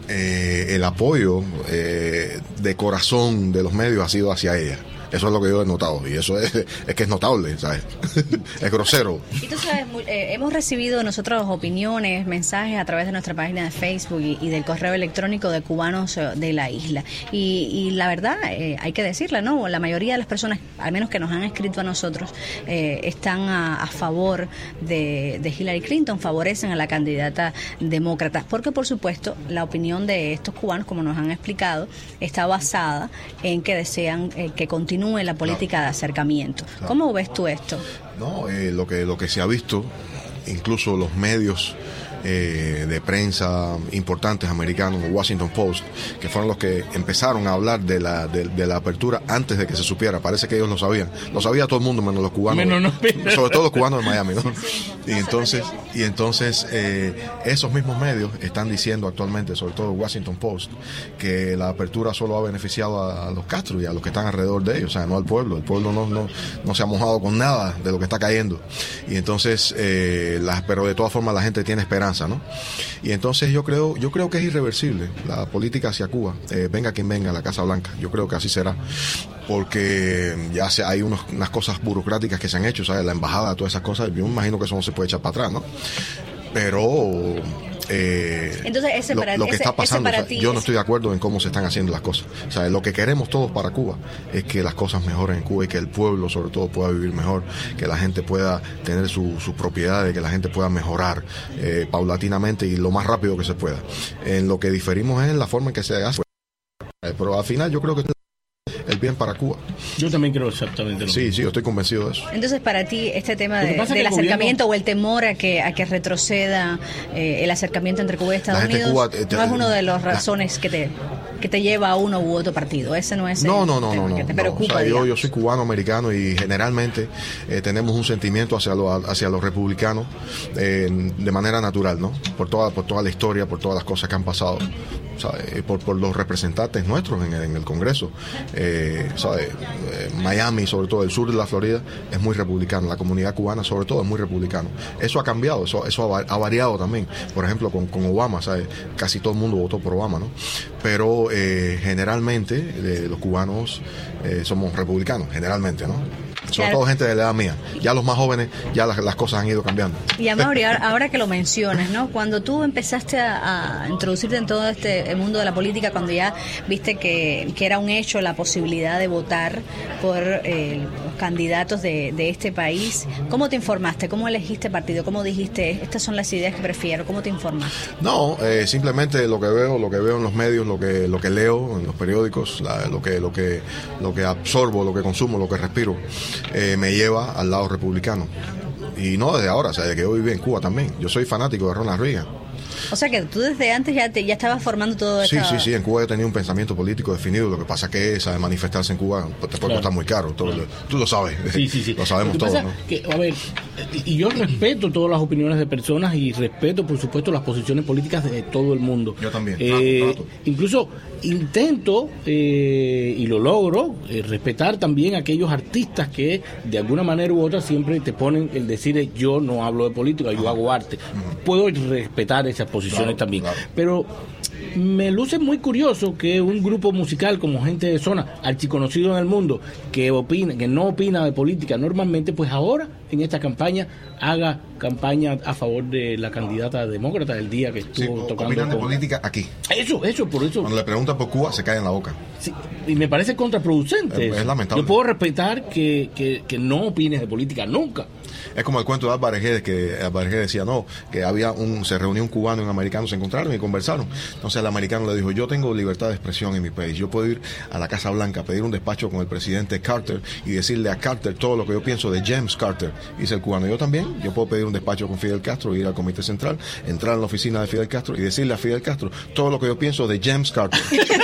Speaker 1: eh, el apoyo eh, de corazón de los medios ha sido hacia ella. Eso es lo que yo he notado y eso es, es que es notable, ¿sabes? Es grosero.
Speaker 2: Y tú sabes, eh, hemos recibido nosotros opiniones, mensajes a través de nuestra página de Facebook y, y del correo electrónico de cubanos de la isla. Y, y la verdad, eh, hay que decirla, ¿no? La mayoría de las personas, al menos que nos han escrito a nosotros, eh, están a, a favor de, de Hillary Clinton, favorecen a la candidata demócrata. Porque, por supuesto, la opinión de estos cubanos, como nos han explicado, está basada en que desean eh, que continúe la política claro. de acercamiento. Claro. ¿Cómo ves tú esto?
Speaker 1: No, eh, lo que lo que se ha visto, incluso los medios eh, de prensa importantes americanos, el Washington Post, que fueron los que empezaron a hablar de la de, de la apertura antes de que se supiera. Parece que ellos lo sabían. Lo sabía todo el mundo, menos los cubanos.
Speaker 3: Menos no, pero...
Speaker 1: Sobre todo los cubanos de Miami, ¿no? Y entonces, y entonces eh, esos mismos medios están diciendo actualmente, sobre todo el Washington Post, que la apertura solo ha beneficiado a, a los Castro y a los que están alrededor de ellos, o sea, no al pueblo. El pueblo no, no, no se ha mojado con nada de lo que está cayendo. Y entonces, eh, las, pero de todas formas la gente tiene esperanza, ¿no? Y entonces yo creo, yo creo que es irreversible la política hacia Cuba. Eh, venga quien venga a la Casa Blanca. Yo creo que así será. Porque ya se, hay unos, unas cosas burocráticas que se han hecho, ¿sabes? La embajada, todas esas cosas. Yo me imagino que eso no se puede echar para atrás, ¿no? Pero eh,
Speaker 2: entonces ese
Speaker 1: lo,
Speaker 2: para,
Speaker 1: lo que
Speaker 2: ese,
Speaker 1: está pasando,
Speaker 2: para
Speaker 1: o sea,
Speaker 2: ti
Speaker 1: yo
Speaker 2: es...
Speaker 1: no estoy de acuerdo en cómo se están haciendo las cosas. O sea, lo que queremos todos para Cuba es que las cosas mejoren en Cuba y que el pueblo sobre todo pueda vivir mejor, que la gente pueda tener sus su propiedades, que la gente pueda mejorar eh, paulatinamente y lo más rápido que se pueda. En lo que diferimos es en la forma en que se hace, pero al final yo creo que el bien para Cuba.
Speaker 3: Yo también creo exactamente lo
Speaker 1: Sí,
Speaker 3: mismo.
Speaker 1: sí, yo estoy convencido de eso.
Speaker 2: Entonces, para ti, este tema de, del
Speaker 3: gobierno...
Speaker 2: acercamiento o el temor a que a que retroceda eh, el acercamiento entre Cuba y Estados Unidos, Cuba, te, te, no es una de las razones la... que te que te lleva a uno u otro partido. Ese no es el
Speaker 1: no, no, no,
Speaker 2: tema
Speaker 1: no,
Speaker 2: que te
Speaker 1: no,
Speaker 2: preocupa.
Speaker 1: O sea, yo, yo soy cubano-americano y generalmente eh, tenemos un sentimiento hacia, lo, hacia los republicanos eh, de manera natural, ¿no? Por toda, por toda la historia, por todas las cosas que han pasado. O sea, eh, por, por los representantes nuestros en el, en el Congreso, eh, eh, ¿sabe? Eh, Miami, sobre todo el sur de la Florida, es muy republicano. La comunidad cubana, sobre todo, es muy republicano. Eso ha cambiado, eso, eso ha, ha variado también. Por ejemplo, con, con Obama, ¿sabe? Casi todo el mundo votó por Obama, ¿no? Pero eh, generalmente eh, los cubanos eh, somos republicanos, generalmente, ¿no? Sobre
Speaker 2: claro.
Speaker 1: todo gente de la edad mía. Ya los más jóvenes, ya las, las cosas han ido cambiando.
Speaker 2: Y Amaury, ahora, ahora que lo mencionas, ¿no? Cuando tú empezaste a, a introducirte en todo este mundo de la política, cuando ya viste que, que era un hecho la posibilidad de votar por eh, los candidatos de, de este país, ¿cómo te informaste? ¿Cómo elegiste partido? ¿Cómo dijiste, estas son las ideas que prefiero? ¿Cómo te informaste?
Speaker 1: No, eh, simplemente lo que veo, lo que veo en los medios, lo que lo que leo en los periódicos, la, lo que lo que lo que absorbo, lo que consumo, lo que respiro. Eh, me lleva al lado republicano. Y no desde ahora, o sea, desde que yo viví en Cuba también. Yo soy fanático de Ronald Reagan.
Speaker 2: O sea que tú desde antes ya te, ya estabas formando todo eso.
Speaker 1: Sí, esta... sí, sí, en Cuba yo tenía un pensamiento político definido. Lo que pasa es que sabe manifestarse en Cuba te puede claro. costar muy caro. Todo, claro. Tú lo sabes.
Speaker 3: Sí, sí, sí.
Speaker 1: Lo sabemos todos, ¿no?
Speaker 3: Que, a ver, y yo respeto todas las opiniones de personas y respeto, por supuesto, las posiciones políticas de todo el mundo.
Speaker 1: Yo también.
Speaker 3: Eh,
Speaker 1: trato, trato.
Speaker 3: Incluso intento, eh, y lo logro, eh, respetar también a aquellos artistas que de alguna manera u otra siempre te ponen el decir eh, yo no hablo de política, yo hago arte. Uh-huh. Puedo respetar esas posiciones claro, también. Claro. Pero me luce muy curioso que un grupo musical como Gente de Zona, archiconocido en el mundo, que opina, que no opina de política normalmente, pues ahora en esta campaña haga campaña a favor de la candidata demócrata del día que estuvo sí, tocando
Speaker 1: opinan de
Speaker 3: con...
Speaker 1: política aquí.
Speaker 3: Eso, eso, por eso.
Speaker 1: Cuando le preguntan por Cuba se cae en la boca.
Speaker 3: Sí, y me parece contraproducente.
Speaker 1: Es, es lamentable.
Speaker 3: Yo puedo respetar que, que, que no opines de política nunca.
Speaker 1: Es como el cuento de Álvarez Guedes, que Álvarez Guedes decía, no, que había un, se reunió un cubano y un americano, se encontraron y conversaron. Entonces el americano le dijo, yo tengo libertad de expresión en mi país, yo puedo ir a la Casa Blanca, pedir un despacho con el presidente Carter y decirle a Carter todo lo que yo pienso de James Carter. Y dice el cubano, yo también, yo puedo pedir un despacho con Fidel Castro, ir al Comité Central, entrar en la oficina de Fidel Castro y decirle a Fidel Castro todo lo que yo pienso de James Carter.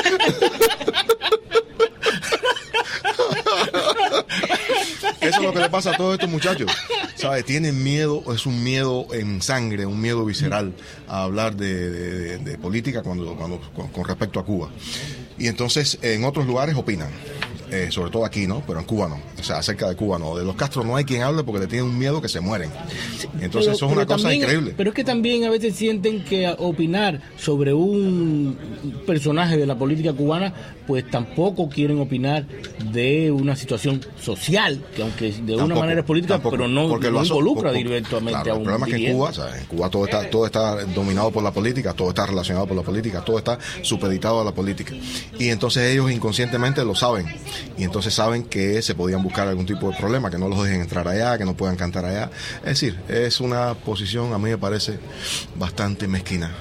Speaker 1: Eso es lo que le pasa a todos estos muchachos, ¿sabes? Tienen miedo, es un miedo en sangre, un miedo visceral a hablar de, de, de, de política cuando, cuando con, con respecto a Cuba. Y entonces en otros lugares opinan. Eh, sobre todo aquí, ¿no? Pero en Cuba no. O sea, acerca de Cuba no. De los Castro no hay quien hable porque le tienen un miedo que se mueren. Entonces pero, eso es una cosa
Speaker 3: también,
Speaker 1: increíble.
Speaker 3: Pero es que también a veces sienten que opinar sobre un personaje de la política cubana, pues tampoco quieren opinar de una situación social, que aunque de tampoco, una manera es política, tampoco, pero no, no lo involucra por, por, directamente
Speaker 1: claro,
Speaker 3: a un
Speaker 1: el problema dirigente. Es que en Cuba, ¿sabes? En Cuba todo está, todo está dominado por la política, todo está relacionado por la política, todo está supeditado a la política. Y entonces ellos inconscientemente lo saben. Y entonces saben que se podían buscar algún tipo de problema, que no los dejen entrar allá, que no puedan cantar allá. Es decir, es una posición, a mí me parece, bastante mezquina.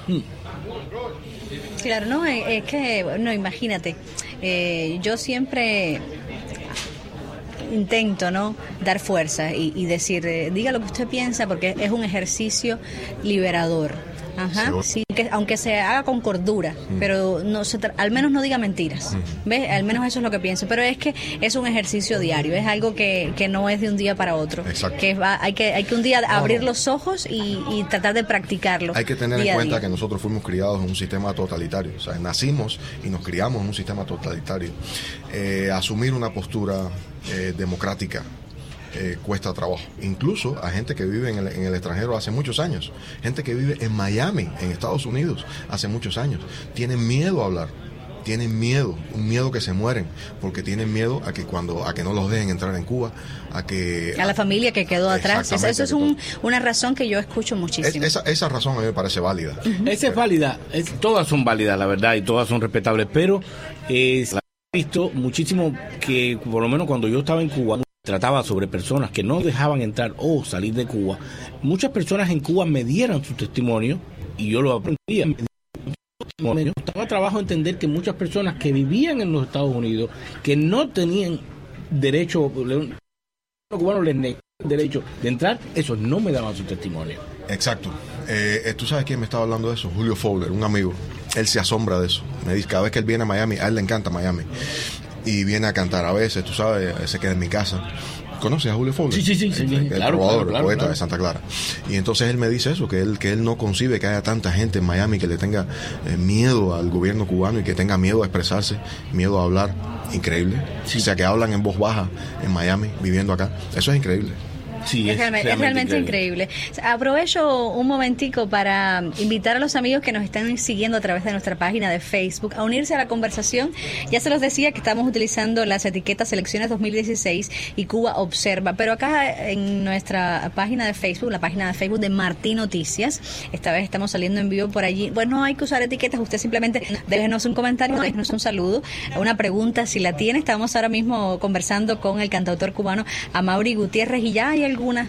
Speaker 2: Claro, no, es que, no, imagínate, eh, yo siempre intento, ¿no?, dar fuerza y, y decir, eh, diga lo que usted piensa, porque es un ejercicio liberador. Ajá, sí, que aunque se haga con cordura, mm. pero no se tra- al menos no diga mentiras, mm. ¿ves? Al menos eso es lo que pienso, pero es que es un ejercicio diario, es algo que, que no es de un día para otro.
Speaker 1: Exacto.
Speaker 2: Que va, hay que hay que un día
Speaker 1: no,
Speaker 2: abrir
Speaker 1: no.
Speaker 2: los ojos y, y tratar de practicarlo.
Speaker 1: Hay que tener en cuenta que nosotros fuimos criados en un sistema totalitario, o sea, nacimos y nos criamos en un sistema totalitario. Eh, asumir una postura eh, democrática Eh, cuesta trabajo, incluso a gente que vive en el, en el extranjero hace muchos años, gente que vive en Miami, en Estados Unidos, hace muchos años, tienen miedo a hablar, tienen miedo, un miedo que se mueren, porque tienen miedo a que cuando a que no los dejen entrar en Cuba, a que
Speaker 2: a la familia que quedó atrás. Eso, eso es un, una razón que yo escucho muchísimo.
Speaker 1: Es, esa, esa razón a mí me parece válida.
Speaker 3: Uh-huh. Esa es válida, es, todas son válidas, la verdad, y todas son respetables, pero eh, he visto muchísimo que, por lo menos cuando yo estaba en Cuba, trataba sobre personas que no dejaban entrar o salir de Cuba. Muchas personas en Cuba me dieran su testimonio y yo lo aprendía. Me costaba trabajo entender que muchas personas que vivían en los Estados Unidos, que no tenían derecho, los cubanos les negaban el derecho de entrar, esos no me daban su testimonio.
Speaker 1: Exacto. Eh, ¿Tú sabes quién me estaba hablando de eso? Julio Fowler, un amigo. Él se asombra de eso. Me dice, cada vez que él viene a Miami, a él le encanta Miami. Y viene a cantar a veces, tú sabes, se queda en mi casa. ¿Conoces a Julio Fowler?
Speaker 3: Sí, sí, sí. sí, sí.
Speaker 1: El,
Speaker 3: claro,
Speaker 1: probador,
Speaker 3: claro, claro,
Speaker 1: el poeta
Speaker 3: claro.
Speaker 1: de Santa Clara. Y entonces él me dice eso, que él que él no concibe que haya tanta gente en Miami que le tenga eh, miedo al gobierno cubano y que tenga miedo a expresarse, miedo a hablar. increíble. Sí. O sea, que hablan en voz baja en Miami, viviendo acá. Eso es increíble.
Speaker 2: Sí, es, es, realmente, es realmente increíble. increíble. Aprovecho un momentico para invitar a los amigos que nos están siguiendo a través de nuestra página de Facebook a unirse a la conversación. Ya se los decía que estamos utilizando las etiquetas Elecciones dos mil dieciséis y Cuba Observa, pero acá en nuestra página de Facebook, la página de Facebook de Martí Noticias, esta vez estamos saliendo en vivo por allí. Bueno, no hay que usar etiquetas, usted simplemente déjenos un comentario, déjenos un saludo, una pregunta si la tiene. Estamos ahora mismo conversando con el cantautor cubano Amaury Gutiérrez y ya hay algunas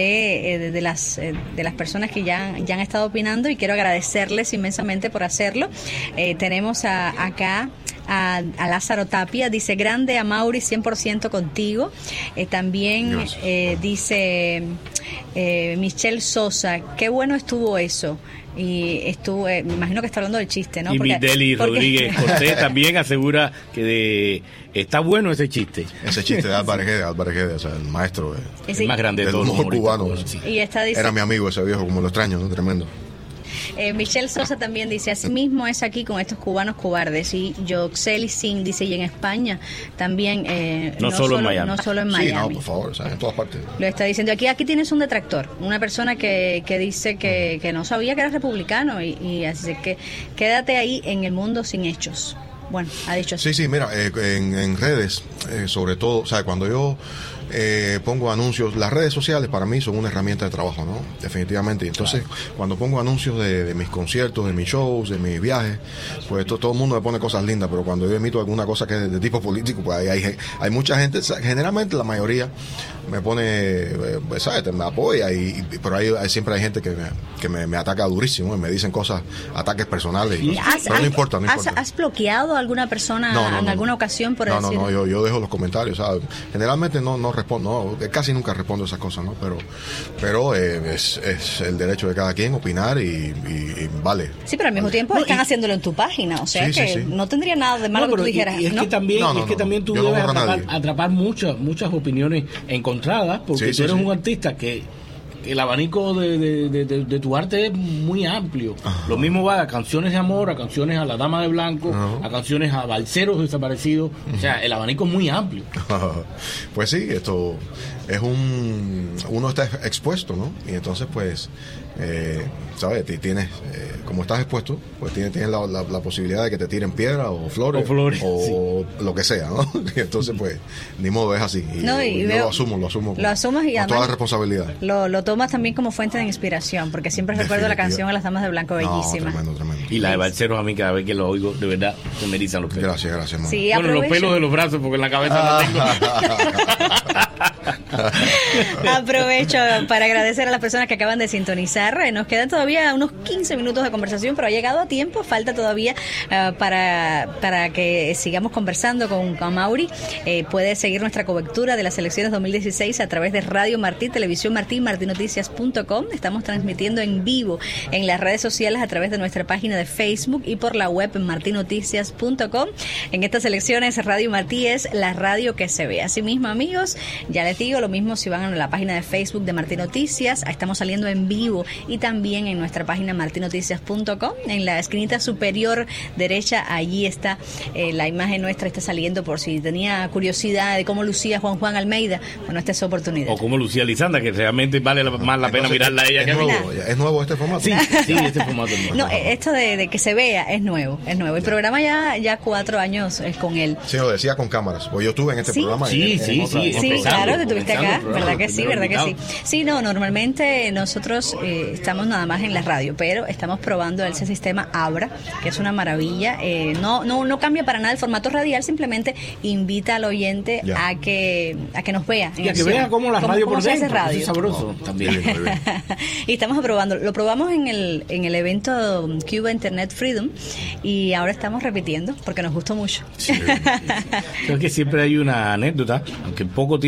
Speaker 2: de, de, de las de las personas que ya, ya han estado opinando y quiero agradecerles inmensamente por hacerlo. Eh, tenemos a, acá a, a Lázaro Tapia, dice grande Amaury, cien por ciento contigo. Eh, también eh, dice eh, Michelle Sosa, qué bueno estuvo eso. Y estuvo, eh, me imagino que está hablando del chiste, ¿no?
Speaker 3: Y
Speaker 2: porque,
Speaker 3: Mideli
Speaker 2: porque...
Speaker 3: Rodríguez Cortés también asegura que de, está bueno ese chiste.
Speaker 1: Ese chiste de Álvarez Guedes, Álvarez Guedes, o sea, el maestro de,
Speaker 3: el sí. más grande de
Speaker 1: todos los cubanos.
Speaker 3: Sí.
Speaker 2: Y está dice...
Speaker 1: Era mi amigo ese viejo, como lo extraño, ¿no? Tremendo.
Speaker 2: Eh, Michelle Sosa también dice, así mismo es aquí con estos cubanos cobardes. Y Yoxeli Singh dice, y en España también, eh,
Speaker 3: no, no, solo solo, en Miami.
Speaker 2: no solo en Miami.
Speaker 1: Sí, no, por favor, o sea, en todas partes.
Speaker 2: Lo está diciendo. Aquí aquí tienes un detractor, una persona que, que dice que, que no sabía que eras republicano y, y así que quédate ahí en el mundo sin hechos. Bueno, ha dicho así.
Speaker 1: Sí, sí, mira, eh, en, en redes, eh, sobre todo, o sea, cuando yo eh, pongo anuncios, las redes sociales para mí son una herramienta de trabajo, ¿no? Definitivamente. Y entonces, claro, cuando pongo anuncios de, de mis conciertos, de mis shows, de mis viajes, pues to, todo el mundo me pone cosas lindas, pero cuando yo emito alguna cosa que es de tipo político, pues hay, hay, hay mucha gente, generalmente la mayoría me pone, eh, ¿sabes? Me apoya, y, y pero hay, hay, siempre hay gente que, me, que me, me ataca durísimo y me dicen cosas, ataques personales. Y
Speaker 2: ¿Has,
Speaker 1: pero no importa, no importa.
Speaker 2: ¿Has, has bloqueado a alguna persona
Speaker 1: no, no,
Speaker 2: en
Speaker 1: no,
Speaker 2: alguna
Speaker 1: no.
Speaker 2: ocasión por
Speaker 1: no,
Speaker 2: decir?
Speaker 1: No, no, yo, yo dejo los comentarios, ¿sabes? Generalmente no, no respondo, no, casi nunca respondo esas cosas, ¿no? Pero, pero eh, es, es el derecho de cada quien opinar y, y, y vale.
Speaker 2: Sí, pero al mismo
Speaker 1: vale.
Speaker 2: tiempo
Speaker 1: no,
Speaker 2: están
Speaker 1: y,
Speaker 2: haciendo en tu página, o sea
Speaker 1: sí,
Speaker 2: que
Speaker 1: sí, sí.
Speaker 2: no tendría nada de malo
Speaker 3: no,
Speaker 2: que tú dijeras,
Speaker 3: y, y es
Speaker 2: ¿no?
Speaker 3: que también,
Speaker 1: no, no,
Speaker 3: es que
Speaker 1: no,
Speaker 3: también
Speaker 1: no.
Speaker 3: tú
Speaker 1: Yo
Speaker 3: debes
Speaker 1: no
Speaker 3: atrapar, atrapar muchas muchas opiniones encontradas, porque
Speaker 1: sí,
Speaker 3: tú
Speaker 1: sí,
Speaker 3: eres
Speaker 1: sí.
Speaker 3: un artista que el abanico de, de, de, de, de tu arte es muy amplio. Ajá. Lo mismo va a canciones de amor, a canciones a la dama de blanco, ajá, a canciones a balseros desaparecidos. Uh-huh. O sea, el abanico es muy amplio.
Speaker 1: Pues sí, esto es un... Uno está expuesto, ¿no? Y entonces, pues, eh, ¿sabes? Tienes, eh, como estás expuesto, pues tienes, tienes la, la, la posibilidad de que te tiren piedra o flores.
Speaker 3: O flores,
Speaker 1: o
Speaker 3: sí.
Speaker 1: lo que sea, ¿no? Y entonces, pues, ni modo, es así. Y,
Speaker 2: no, y
Speaker 1: y
Speaker 2: veo,
Speaker 1: yo lo asumo, lo asumo.
Speaker 2: Lo asumas y
Speaker 1: con
Speaker 2: además
Speaker 1: toda la responsabilidad.
Speaker 2: Lo, lo tomas también como fuente de inspiración, porque siempre recuerdo la canción A las damas de blanco, bellísima.
Speaker 1: No, tremendo, tremendo.
Speaker 3: Y la de balseros, a mí cada vez que lo oigo, de verdad, se me erizan los pelos.
Speaker 1: Gracias, gracias, mamá.
Speaker 2: Sí,
Speaker 3: bueno, los pelos de los brazos, porque en la cabeza no tengo.
Speaker 2: Aprovecho para agradecer a las personas que acaban de sintonizar. Nos quedan todavía unos quince minutos de conversación, pero ha llegado a tiempo. Falta todavía uh, para, para que sigamos conversando con, con Amaury. Eh, puede seguir nuestra cobertura de las elecciones dos mil dieciséis a través de Radio Martí, Televisión Martí, martí noticias punto com. Estamos transmitiendo en vivo en las redes sociales a través de nuestra página de Facebook y por la web en martí noticias punto com. En estas elecciones, Radio Martí es la radio que se ve. Asimismo, amigos, ya les digo, lo mismo si van a la página de Facebook de Martí Noticias, estamos saliendo en vivo y también en nuestra página martí noticias punto com. En la esquinita superior derecha, allí está eh, la imagen nuestra, está saliendo por si tenía curiosidad de cómo lucía Juan Juan Almeida. Bueno, esta es su oportunidad.
Speaker 3: O cómo lucía Lisandra, que realmente vale la, más la pena mirarla a ella que a mí.
Speaker 1: ¿Es nuevo este formato?
Speaker 3: Sí, sí, este formato es nuevo.
Speaker 2: No, esto de, de que se vea es nuevo, es nuevo. El programa ya ya cuatro años es con él.
Speaker 1: Sí, lo decía con cámaras. Pues yo estuve en este
Speaker 2: ¿Sí?
Speaker 1: programa.
Speaker 3: Sí,
Speaker 1: en,
Speaker 3: sí,
Speaker 1: en otra,
Speaker 3: sí.
Speaker 2: Sí, claro, te tuviste acá, ¿verdad que sí? ¿Verdad
Speaker 3: invitado.
Speaker 2: que sí? Sí, no, normalmente nosotros eh, estamos nada más en la radio, pero estamos probando ese sistema Abra, que es una maravilla. Eh, no, no, no cambia para nada el formato radial, simplemente invita al oyente ya. a que a que nos vea.
Speaker 3: Y a que vea cómo la radio por dentro,
Speaker 2: radio.
Speaker 3: Es sabroso
Speaker 1: no,
Speaker 3: también.
Speaker 1: Muy bien.
Speaker 2: Y estamos probando, lo probamos en el en el evento Cuba Internet Freedom y ahora estamos repitiendo porque nos gustó mucho.
Speaker 3: Sí, sí, sí. Creo que siempre hay una anécdota, aunque poco tiene que ver con la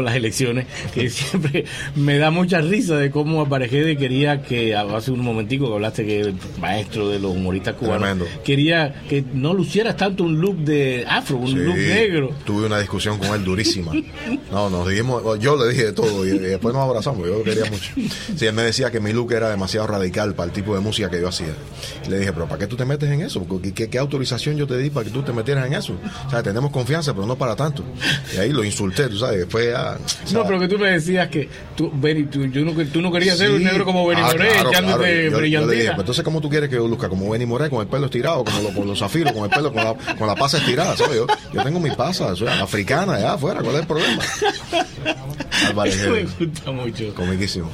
Speaker 3: las elecciones, que siempre me da mucha risa de cómo Aparejede quería que, hace un momentico que hablaste que el maestro de los humoristas cubanos, Tremendo. quería que no lucieras tanto un look de afro, un sí, look negro.
Speaker 1: Tuve una discusión con él durísima. No, nos dijimos, yo le dije de todo y después nos abrazamos, yo lo quería mucho. Sí, él me decía que mi look era demasiado radical para el tipo de música que yo hacía. Y le dije, pero ¿para qué tú te metes en eso? ¿Qué, qué, qué autorización yo te di para que tú te metieras en eso? O sea, tenemos confianza, pero no para tanto. Y ahí lo insulté, tú sabes, después ya...
Speaker 3: No, pero que tú me decías que tú, Benny, tú, yo no, tú no querías sí. ser un negro como Benny ah, Moré,
Speaker 1: claro,
Speaker 3: echándote
Speaker 1: claro. yo,
Speaker 3: brillantina.
Speaker 1: Yo le dije, pues entonces ¿cómo tú quieres que yo luzca? Como Benny Moré, con el pelo estirado, como lo, con los zafiros, con el pelo, con la, con la pasa estirada, ¿sabes? Yo, yo tengo mi pasa, soy africana, ya afuera, ¿cuál es el problema?
Speaker 3: Eso me gusta mucho.
Speaker 1: Comiquísimo.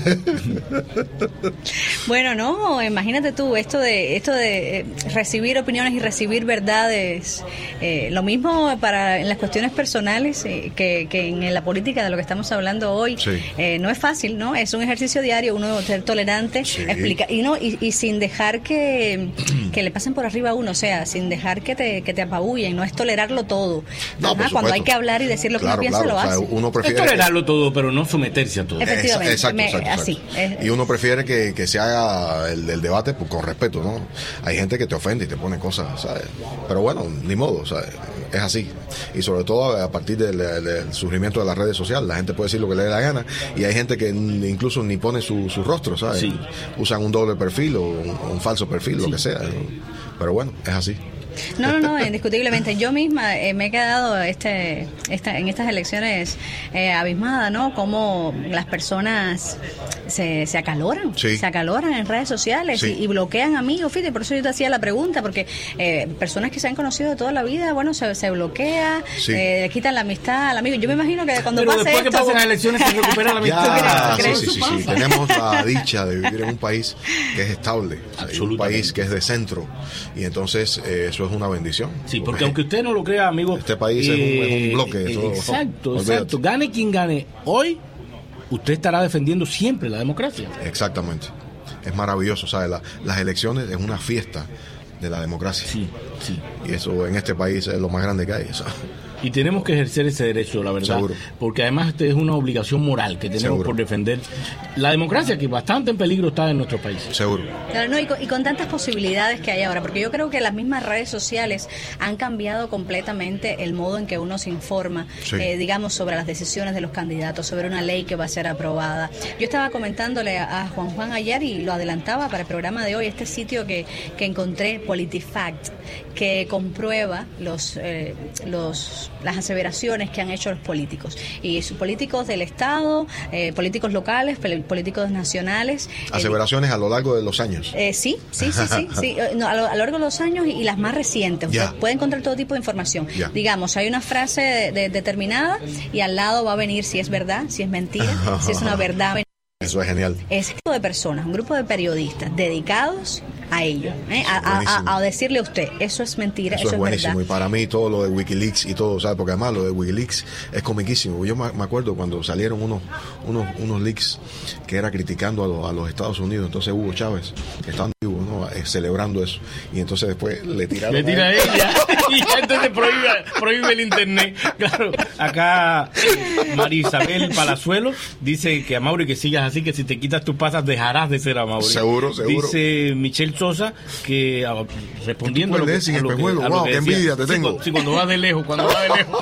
Speaker 2: Bueno, no, imagínate tú, esto de esto de eh, recibir opiniones y recibir verdades, eh, lo mismo para en las cuestiones personales eh, que, que en la política de lo que estamos hablando hoy.
Speaker 1: Sí.
Speaker 2: Eh, no es fácil, ¿no? Es un ejercicio diario, uno ser tolerante, sí. explicar y no y, y sin dejar que, que le pasen por arriba a uno, o sea, sin dejar que te que te apabullen, no es tolerarlo todo.
Speaker 1: No,
Speaker 2: Ajá, cuando hay que hablar y decir lo que
Speaker 1: claro,
Speaker 2: uno piensa,
Speaker 1: claro.
Speaker 2: lo
Speaker 1: O sea,
Speaker 2: hace.
Speaker 1: Uno prefiere
Speaker 3: es tolerarlo todo, pero no someterse a todo.
Speaker 2: Efectivamente.
Speaker 1: Exacto,
Speaker 2: me,
Speaker 1: exacto, exacto.
Speaker 2: Así. Es,
Speaker 1: y uno prefiere que, que se haga el, el debate pues, con respeto, ¿no? Hay gente que te ofende y te pone cosas, ¿sabes? Pero bueno, ni modo, ¿sabes? Es así. Y sobre todo a partir del, del surgimiento de las redes sociales, la gente puede decir lo que le dé la gana y hay gente que incluso ni pone su, su rostro, ¿sabes?
Speaker 3: Sí.
Speaker 1: Usan un doble perfil o un, un falso perfil, sí. lo que sea, ¿no? Pero bueno, es así.
Speaker 2: No, no, no, indiscutiblemente. Yo misma eh, me he quedado este, esta, en estas elecciones eh, abismada, ¿no? Cómo las personas se, se acaloran,
Speaker 1: sí.
Speaker 2: se acaloran en redes sociales sí. y, y bloquean amigos. Fíjate, por eso yo te hacía la pregunta, porque eh, personas que se han conocido de toda la vida, bueno, se, se bloquea, sí. eh, le quitan la amistad al amigo. Yo me imagino que cuando
Speaker 3: Pero
Speaker 2: pase
Speaker 3: después
Speaker 2: esto...
Speaker 3: que pasen las elecciones se recupera la amistad.
Speaker 1: Ya, sí, sí, sí, sí. Tenemos la dicha de vivir en un país que es estable, un país que es de centro, y entonces eh, eso es una bendición.
Speaker 3: Sí, porque aunque usted no lo crea, amigo,
Speaker 1: este país eh, es, un, es un bloque.
Speaker 3: Eh,
Speaker 1: todo,
Speaker 3: exacto,
Speaker 1: todo.
Speaker 3: exacto. Gane quien gane hoy, usted estará defendiendo siempre la democracia.
Speaker 1: Exactamente. Es maravilloso, ¿sabes? La, las elecciones es una fiesta de la democracia.
Speaker 3: Sí, sí.
Speaker 1: Y eso en este país es lo más grande que hay, ¿sabes?
Speaker 3: Y tenemos que ejercer ese derecho, la verdad.
Speaker 1: Seguro.
Speaker 3: Porque además es una obligación moral que tenemos
Speaker 1: Seguro.
Speaker 3: por defender la democracia, que bastante en peligro está en nuestro país.
Speaker 1: Seguro.
Speaker 2: Claro, no, y, con, y con tantas posibilidades que hay ahora, porque yo creo que las mismas redes sociales han cambiado completamente el modo en que uno se informa, sí. eh, digamos, sobre las decisiones de los candidatos, sobre una ley que va a ser aprobada. Yo estaba comentándole a, a Juan Juan ayer y lo adelantaba para el programa de hoy, este sitio que, que encontré, PolitiFact, que comprueba los, eh, los las aseveraciones que han hecho los políticos y sus políticos del Estado, eh, políticos locales, políticos nacionales.
Speaker 1: Aseveraciones eh, a lo largo de los años.
Speaker 2: Eh, sí, sí, sí, sí, sí. No, a, lo, a lo largo de los años y las más recientes. Yeah. Usted puede encontrar todo tipo de información. Yeah. Digamos, hay una frase de, de, determinada y al lado va a venir si es verdad, si es mentira, si es una verdad.
Speaker 1: Eso es genial.
Speaker 2: Es un grupo de personas, un grupo de periodistas dedicados a ello, ¿eh? a, a, a, a decirle a usted, eso es mentira, eso, eso es
Speaker 1: buenísimo.
Speaker 2: Verdad.
Speaker 1: Y para mí todo lo de Wikileaks y todo, ¿sabes? Porque además lo de Wikileaks es comiquísimo. Yo me acuerdo cuando salieron unos unos unos leaks que era criticando a, lo, a los Estados Unidos, entonces Hugo Chávez, que estaban vivos, ¿no? Eh, celebrando eso. Y entonces después le tiraron
Speaker 3: Le tira a ella y ya entonces prohíbe, prohíbe el internet. Claro, acá María Isabel Palazuelo dice que a Mauri que sigas así, que si te quitas tus pasas dejarás de ser a Mauri.
Speaker 1: Seguro, seguro.
Speaker 3: Dice Michelle Sosa que a, respondiendo a lo que, a lo que,
Speaker 1: wow,
Speaker 3: a lo que
Speaker 1: qué
Speaker 3: decía,
Speaker 1: envidia te tengo.
Speaker 3: Sí, sí, cuando va de lejos, cuando va de lejos.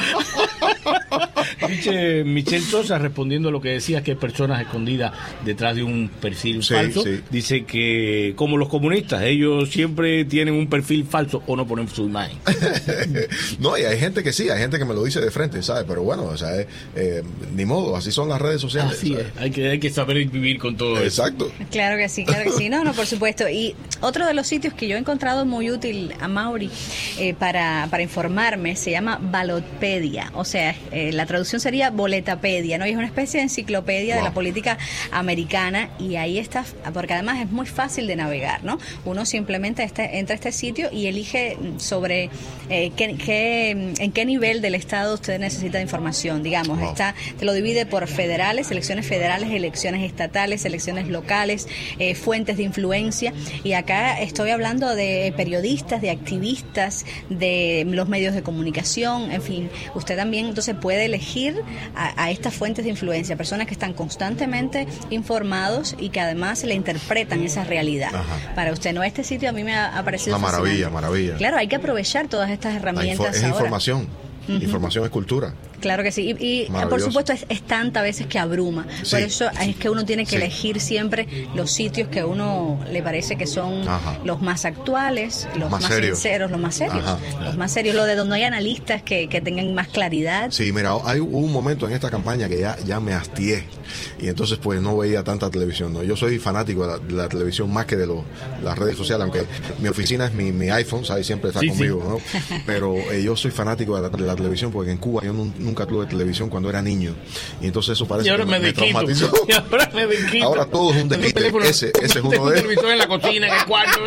Speaker 3: Dice Michelle Sosa, respondiendo a lo que decías, que hay personas escondidas detrás de un perfil
Speaker 1: sí,
Speaker 3: falso.
Speaker 1: Sí.
Speaker 3: Dice que, como los comunistas, ellos siempre tienen un perfil falso o no ponen su imagen.
Speaker 1: No, y hay gente que sí, hay gente que me lo dice de frente, ¿sabes? Pero bueno, o sea, eh, eh, ni modo, así son las redes sociales.
Speaker 3: Así
Speaker 1: ¿sabes?
Speaker 3: es, hay que, hay que saber vivir con todo
Speaker 1: Exacto.
Speaker 3: eso.
Speaker 2: Exacto. Claro que sí, claro que sí. No, no, por supuesto. Y otro de los sitios que yo he encontrado muy útil a Mauri eh, para, para informarme se llama Balotpedia. O sea, eh, la traducción sería boletapedia, ¿no? Y es una especie de enciclopedia wow. de la política americana y ahí está, porque además es muy fácil de navegar, ¿no? Uno simplemente este, entra a este sitio y elige sobre eh, qué, qué, en qué nivel del Estado usted necesita información, digamos. Wow. Está, te lo divide por federales, elecciones federales, elecciones estatales, elecciones locales, eh, fuentes de influencia, y acá estoy hablando de periodistas, de activistas, de los medios de comunicación, en fin, usted también entonces puede elegir seguir a, a estas fuentes de influencia, personas que están constantemente informados y que además le interpretan esa realidad.
Speaker 1: Ajá.
Speaker 2: Para usted, ¿no? Este sitio a mí me ha, ha parecido
Speaker 1: Una maravilla,
Speaker 2: fascinante.
Speaker 1: maravilla.
Speaker 2: Claro, hay que aprovechar todas estas
Speaker 1: La
Speaker 2: herramientas
Speaker 1: info- es
Speaker 2: ahora.
Speaker 1: información. Uh-huh. Información es cultura.
Speaker 2: Claro que sí, y, y por supuesto es, es tanta a veces que abruma, sí, por eso es que uno tiene que sí. elegir siempre los sitios que a uno le parece que son Ajá. los más actuales, los más, más sinceros, los más serios, Ajá. los más serios, lo de donde hay analistas que, que tengan más claridad.
Speaker 1: Sí, mira, hay un momento en esta campaña que ya, ya me hastié y entonces pues no veía tanta televisión, ¿no? Yo soy fanático de la, de la televisión más que de lo, las redes sociales, aunque mi oficina es mi, mi iPhone, ¿sabes? Siempre está sí, conmigo, sí. ¿no? Pero eh, yo soy fanático de la, de la televisión porque en Cuba yo no, nunca tuve televisión cuando era niño y entonces eso parece
Speaker 3: y ahora
Speaker 1: que
Speaker 3: me,
Speaker 1: me, me traumatizó.
Speaker 3: Y ahora me desquito.
Speaker 1: Ahora todo es un desquite. Ese, ese es uno de ellos.
Speaker 3: televisor en la cocina, en el cuarto.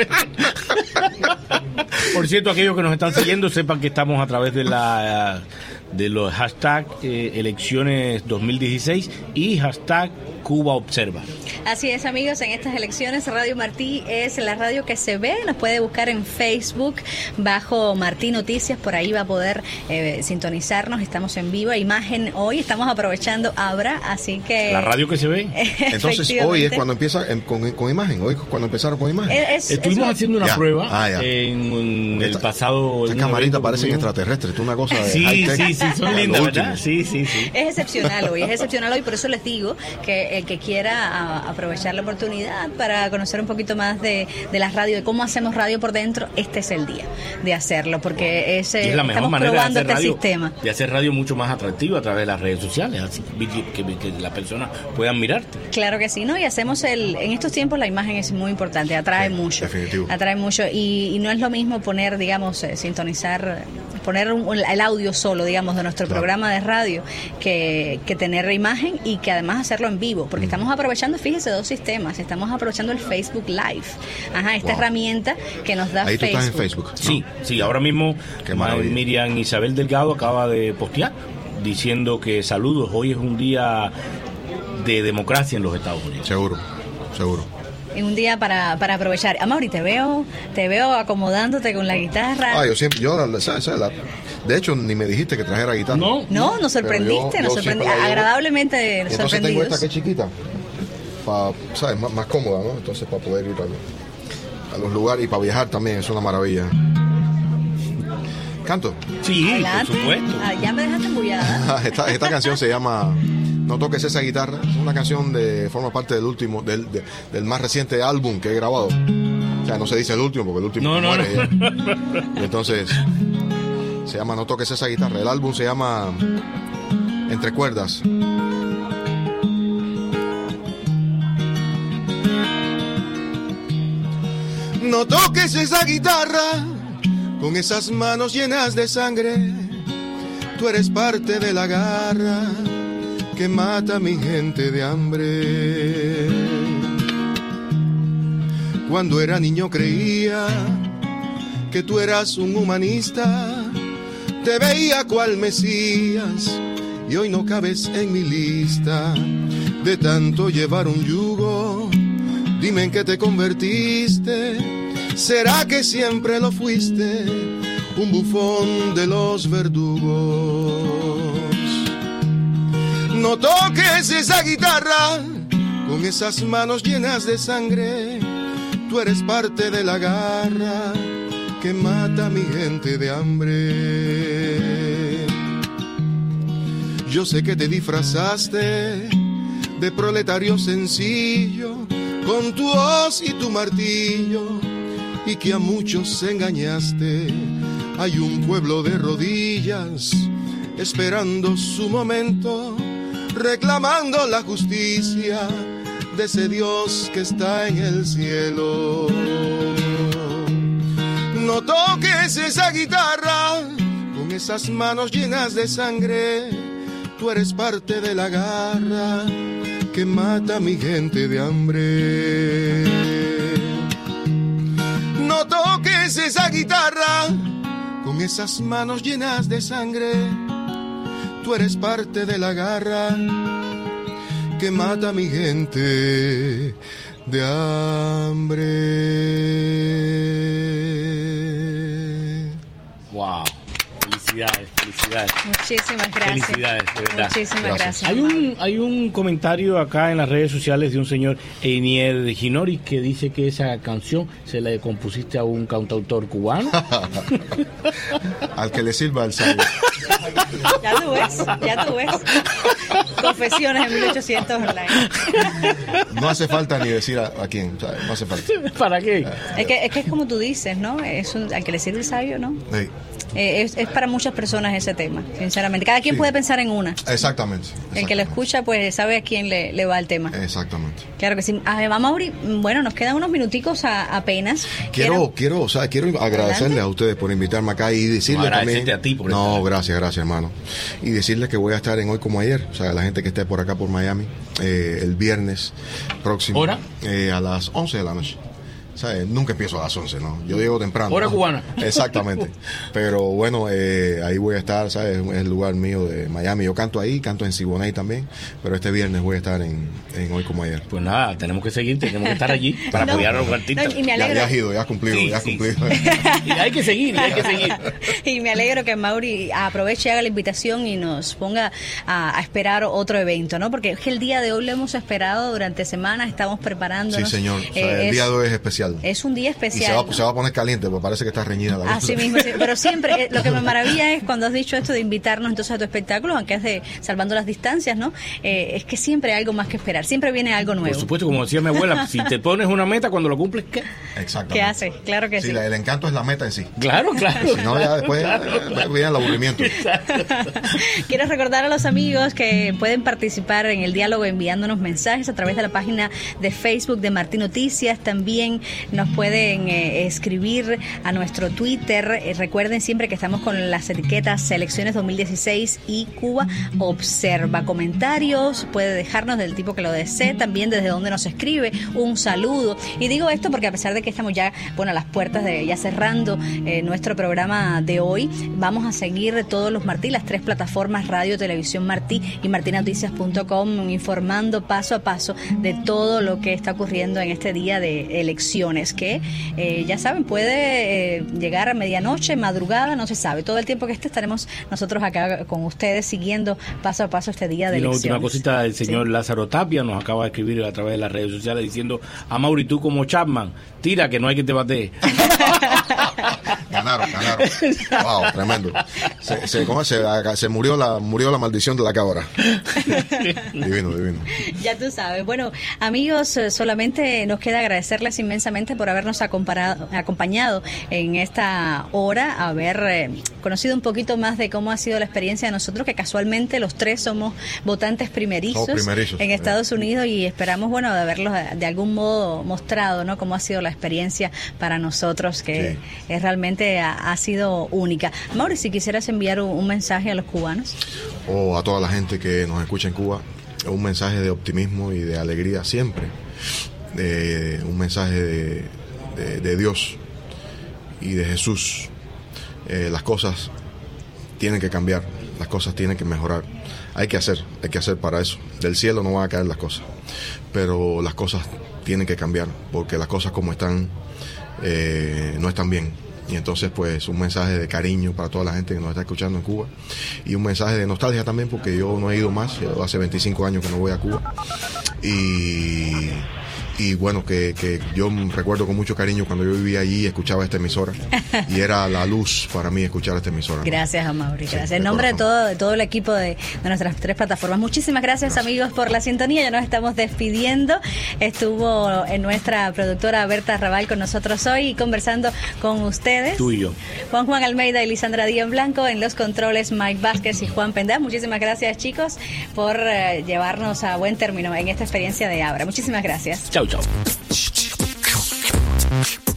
Speaker 3: Por cierto, aquellos que nos están siguiendo sepan que estamos a través de la de los hashtag eh, elecciones dos mil dieciséis y hashtag Cuba Observa.
Speaker 2: Así es, amigos, en estas elecciones Radio Martí es la radio que se ve, nos puede buscar en Facebook bajo Martí Noticias, por ahí va a poder eh, sintonizarnos, estamos en vivo, imagen hoy, estamos aprovechando Abra, así que...
Speaker 3: La radio que se ve.
Speaker 1: Entonces hoy es cuando empieza en, con, con imagen, hoy cuando empezaron con imagen.
Speaker 2: Es,
Speaker 3: Estuvimos
Speaker 2: es,
Speaker 3: haciendo una
Speaker 1: ya.
Speaker 3: prueba
Speaker 1: ah, ya.
Speaker 3: en, en el pasado...
Speaker 1: Estas camaritas parecen extraterrestres, esto es una cosa de
Speaker 3: sí,
Speaker 1: high-tech.
Speaker 3: Sí, sí, son lindas, ¿verdad? Sí, sí, sí.
Speaker 2: Es excepcional hoy, es excepcional hoy, por eso les digo que el que quiera a, aprovechar la oportunidad para conocer un poquito más de, de la radio, de cómo hacemos radio por dentro, este es el día de hacerlo, porque es,
Speaker 3: es la mejor
Speaker 2: estamos
Speaker 3: manera
Speaker 2: probando
Speaker 3: de hacer
Speaker 2: este
Speaker 3: radio,
Speaker 2: sistema.
Speaker 3: De hacer radio mucho más atractiva a través de las redes sociales, así que, que, que las personas puedan mirarte.
Speaker 2: Claro que sí, ¿no? Y hacemos el, en estos tiempos la imagen es muy importante, atrae sí, mucho.
Speaker 1: Definitivo.
Speaker 2: Atrae mucho y, y no es lo mismo poner, digamos, eh, sintonizar, poner un, el audio solo, digamos, de nuestro claro. programa de radio, que, que tener imagen y que además hacerlo en vivo, porque mm. estamos aprovechando, fíjese, dos sistemas, estamos aprovechando el Facebook Live, ajá, esta wow. herramienta que nos da
Speaker 1: Ahí
Speaker 2: Facebook.
Speaker 1: Ahí tú estás en Facebook. ¿No?
Speaker 3: Sí, sí, ahora mismo Miriam Isabel Delgado acaba de postear diciendo que saludos, hoy es un día de democracia en los Estados Unidos.
Speaker 1: Seguro, seguro.
Speaker 2: En un día para, para aprovechar. Amaury, te veo, te veo acomodándote con la guitarra.
Speaker 1: Ah, yo siempre, yo, ¿sabes? ¿sabes? La, de hecho, ni me dijiste que trajera guitarra.
Speaker 2: No, no, nos sorprendiste, yo, nos yo sorprendi- agradablemente
Speaker 1: entonces
Speaker 2: sorprendidos.
Speaker 1: Entonces tengo esta que es chiquita, pa, ¿sabes? Más, más cómoda, ¿no? Entonces para poder ir a, a los lugares y para viajar también es una maravilla. ¿Canto?
Speaker 3: Sí,
Speaker 2: adelante.
Speaker 3: Por supuesto.
Speaker 2: Ah, ya me dejaste embullada.
Speaker 1: esta, esta canción se llama No toques esa guitarra. Es una canción de forma parte del último, del, de, del más reciente álbum que he grabado. O sea, no se dice el último porque el último
Speaker 3: no,
Speaker 1: muere.
Speaker 3: No,
Speaker 1: no. Y entonces se llama No toques esa guitarra. El álbum se llama Entre cuerdas. No toques esa guitarra con esas manos llenas de sangre. Tú eres parte de la garra que mata a mi gente de hambre. Cuando era niño creía que tú eras un humanista. Te veía cual Mesías y hoy no cabes en mi lista. De tanto llevar un yugo, dime en qué te convertiste. ¿Será que siempre lo fuiste? Un bufón de los verdugos. No toques esa guitarra con esas manos llenas de sangre. Tú eres parte de la garra que mata a mi gente de hambre. Yo sé que te disfrazaste de proletario sencillo con tu hoz y tu martillo, y que a muchos engañaste. Hay un pueblo de rodillas esperando su momento, reclamando la justicia de ese Dios que está en el cielo. No toques esa guitarra con esas manos llenas de sangre. Tú eres parte de la garra que mata a mi gente de hambre. No toques esa guitarra con esas manos llenas de sangre. Tú eres parte de la garra que mata a mi gente de hambre.
Speaker 3: Wow, Felicidades, felicidades.
Speaker 2: Muchísimas gracias.
Speaker 3: Felicidades, de verdad.
Speaker 2: Muchísimas gracias. gracias
Speaker 3: hay un hay un comentario acá en las redes sociales de un señor Einier Ginori que dice que esa canción se la compusiste a un cantautor cubano.
Speaker 1: Al que le sirva el sabio.
Speaker 2: Ya tú ves, ya tú ves. Confesiones en mil ochocientos online.
Speaker 1: No hace falta ni decir a, a quién, ¿sabes? No hace falta.
Speaker 3: ¿Para qué?
Speaker 2: Es que, es que es como tú dices, ¿no? Es un, al que le sirve el sabio, ¿no?
Speaker 1: Sí.
Speaker 2: Eh, es, es para muchas personas ese tema, sinceramente. Cada quien sí. puede pensar en una.
Speaker 1: Exactamente, exactamente.
Speaker 2: El que lo escucha, pues sabe a quién le, le va el tema.
Speaker 1: Exactamente.
Speaker 2: Claro que sí. Además, Mauri, bueno, nos quedan unos minuticos a, apenas.
Speaker 1: Quiero, quiero, quiero, o sea, quiero agradecerles Adelante. a ustedes por invitarme acá y decirles
Speaker 3: no,
Speaker 1: también.
Speaker 3: A ti por
Speaker 1: no, estar. gracias, gracias, hermano. Y decirles que voy a estar en Hoy Como Ayer, o sea, la gente que esté por acá por Miami, eh, el viernes próximo.
Speaker 3: ¿Hora?
Speaker 1: Eh, a las once de la noche. ¿Sabes? Nunca empiezo a las once, ¿no? Yo llego temprano.
Speaker 3: Hora
Speaker 1: ¿no?
Speaker 3: cubana.
Speaker 1: Exactamente. Pero bueno, eh, ahí voy a estar, ¿sabes? Es el lugar mío de Miami. Yo canto ahí, canto en Siboney también, pero este viernes voy a estar en, en Hoy Como Ayer.
Speaker 3: Pues nada, tenemos que seguir, tenemos que estar allí para no, apoyar a los artistas.
Speaker 2: No, y me
Speaker 1: ya, ya has ido, ya has cumplido, sí, ya has sí, cumplido.
Speaker 3: Sí. Y hay que seguir, y hay que seguir.
Speaker 2: Y me alegro que Mauri aproveche y haga la invitación y nos ponga a, a esperar otro evento, ¿no? Porque es que el día de hoy lo hemos esperado durante semanas, estamos preparándonos.
Speaker 1: Sí, señor. O sea,
Speaker 2: eh,
Speaker 1: el
Speaker 2: es,
Speaker 1: día de hoy es especial.
Speaker 2: Es un día especial.
Speaker 1: Y se va, se va a poner caliente, porque parece que está reñida la cosa.
Speaker 2: Así mismo, sí. Pero siempre, eh, lo que me maravilla es cuando has dicho esto de invitarnos entonces a tu espectáculo, aunque es de salvando las distancias, ¿no? Eh, es que siempre hay algo más que esperar, siempre viene algo nuevo.
Speaker 3: Por supuesto, como decía mi abuela, si te pones una meta, cuando lo cumples, ¿qué?
Speaker 1: Exactamente.
Speaker 2: ¿Qué haces? Claro que sí.
Speaker 1: Sí, la, el encanto es la meta en sí.
Speaker 3: Claro, claro.
Speaker 1: Si no, ya después
Speaker 3: claro,
Speaker 1: eh,
Speaker 3: claro.
Speaker 1: viene el aburrimiento.
Speaker 2: Quiero recordar a los amigos que pueden participar en el diálogo enviándonos mensajes a través de la página de Facebook de Martí Noticias. También nos pueden eh, escribir a nuestro Twitter. Eh, recuerden siempre que estamos con las etiquetas Selecciones dos mil dieciséis y Cuba Observa. Comentarios puede dejarnos del tipo que lo desee, también desde donde nos escribe, un saludo. Y digo esto porque a pesar de que estamos ya, bueno, a las puertas de ya cerrando eh, nuestro programa de hoy, vamos a seguir todos los Martí, las tres plataformas Radio, Televisión Martí y marti noticias punto com, informando paso a paso de todo lo que está ocurriendo en este día de elecciones, que eh, ya saben, puede eh, llegar a medianoche, madrugada, no se sabe. Todo el tiempo que esté estaremos nosotros acá con ustedes siguiendo paso a paso este día de
Speaker 3: y
Speaker 2: elecciones.
Speaker 3: Y una última cosita, el señor sí. Lázaro Tapia nos acaba de escribir a través de las redes sociales diciendo: a Mauri, tú como Chapman, tira que no hay que te bate.
Speaker 1: Ganaron, ganaron. Wow, tremendo. Se, se, ¿cómo se, se murió la murió la maldición de la cabra. Divino, divino.
Speaker 2: Ya tú sabes. Bueno, amigos, solamente nos queda agradecerles inmensamente por habernos acompañado en esta hora, haber eh, conocido un poquito más de cómo ha sido la experiencia de nosotros, que casualmente los tres somos votantes primerizos,
Speaker 1: oh, primerizos
Speaker 2: en Estados Unidos, y esperamos, bueno, de haberlos de algún modo mostrado, ¿no? Cómo ha sido la experiencia para nosotros, que sí. es realmente ha, ha sido única. Mauri, si quisieras enviar un, un mensaje a los cubanos.
Speaker 1: O a toda la gente que nos escucha en Cuba, un mensaje de optimismo y de alegría siempre, de, un mensaje de, de, de Dios y de Jesús. Eh, las cosas tienen que cambiar, las cosas tienen que mejorar. Hay que hacer, hay que hacer para eso. Del cielo no van a caer las cosas, pero las cosas tienen que cambiar, porque las cosas como están eh, no están bien. Y entonces, pues, un mensaje de cariño para toda la gente que nos está escuchando en Cuba, y un mensaje de nostalgia también, porque yo no he ido más, yo hace veinticinco años que no voy a Cuba, y y bueno, que, que yo recuerdo con mucho cariño cuando yo vivía allí y escuchaba esta emisora, y era la luz para mí escuchar esta emisora, ¿no?
Speaker 2: Gracias, Amaury, gracias.
Speaker 1: Sí,
Speaker 2: en nombre
Speaker 1: corazón.
Speaker 2: de todo, de todo el equipo de, de nuestras tres plataformas, muchísimas gracias, gracias, amigos, por la sintonía. Ya nos estamos despidiendo. Estuvo en nuestra productora Berta Raval con nosotros hoy y conversando con ustedes.
Speaker 3: Tú y yo.
Speaker 2: Juan Juan Almeida y Lisandra Díaz Blanco, en los controles Mike Vázquez y Juan Pendá. Muchísimas gracias, chicos, por uh, llevarnos a buen término en esta experiencia de Abra. Muchísimas gracias.
Speaker 3: Chau, chau.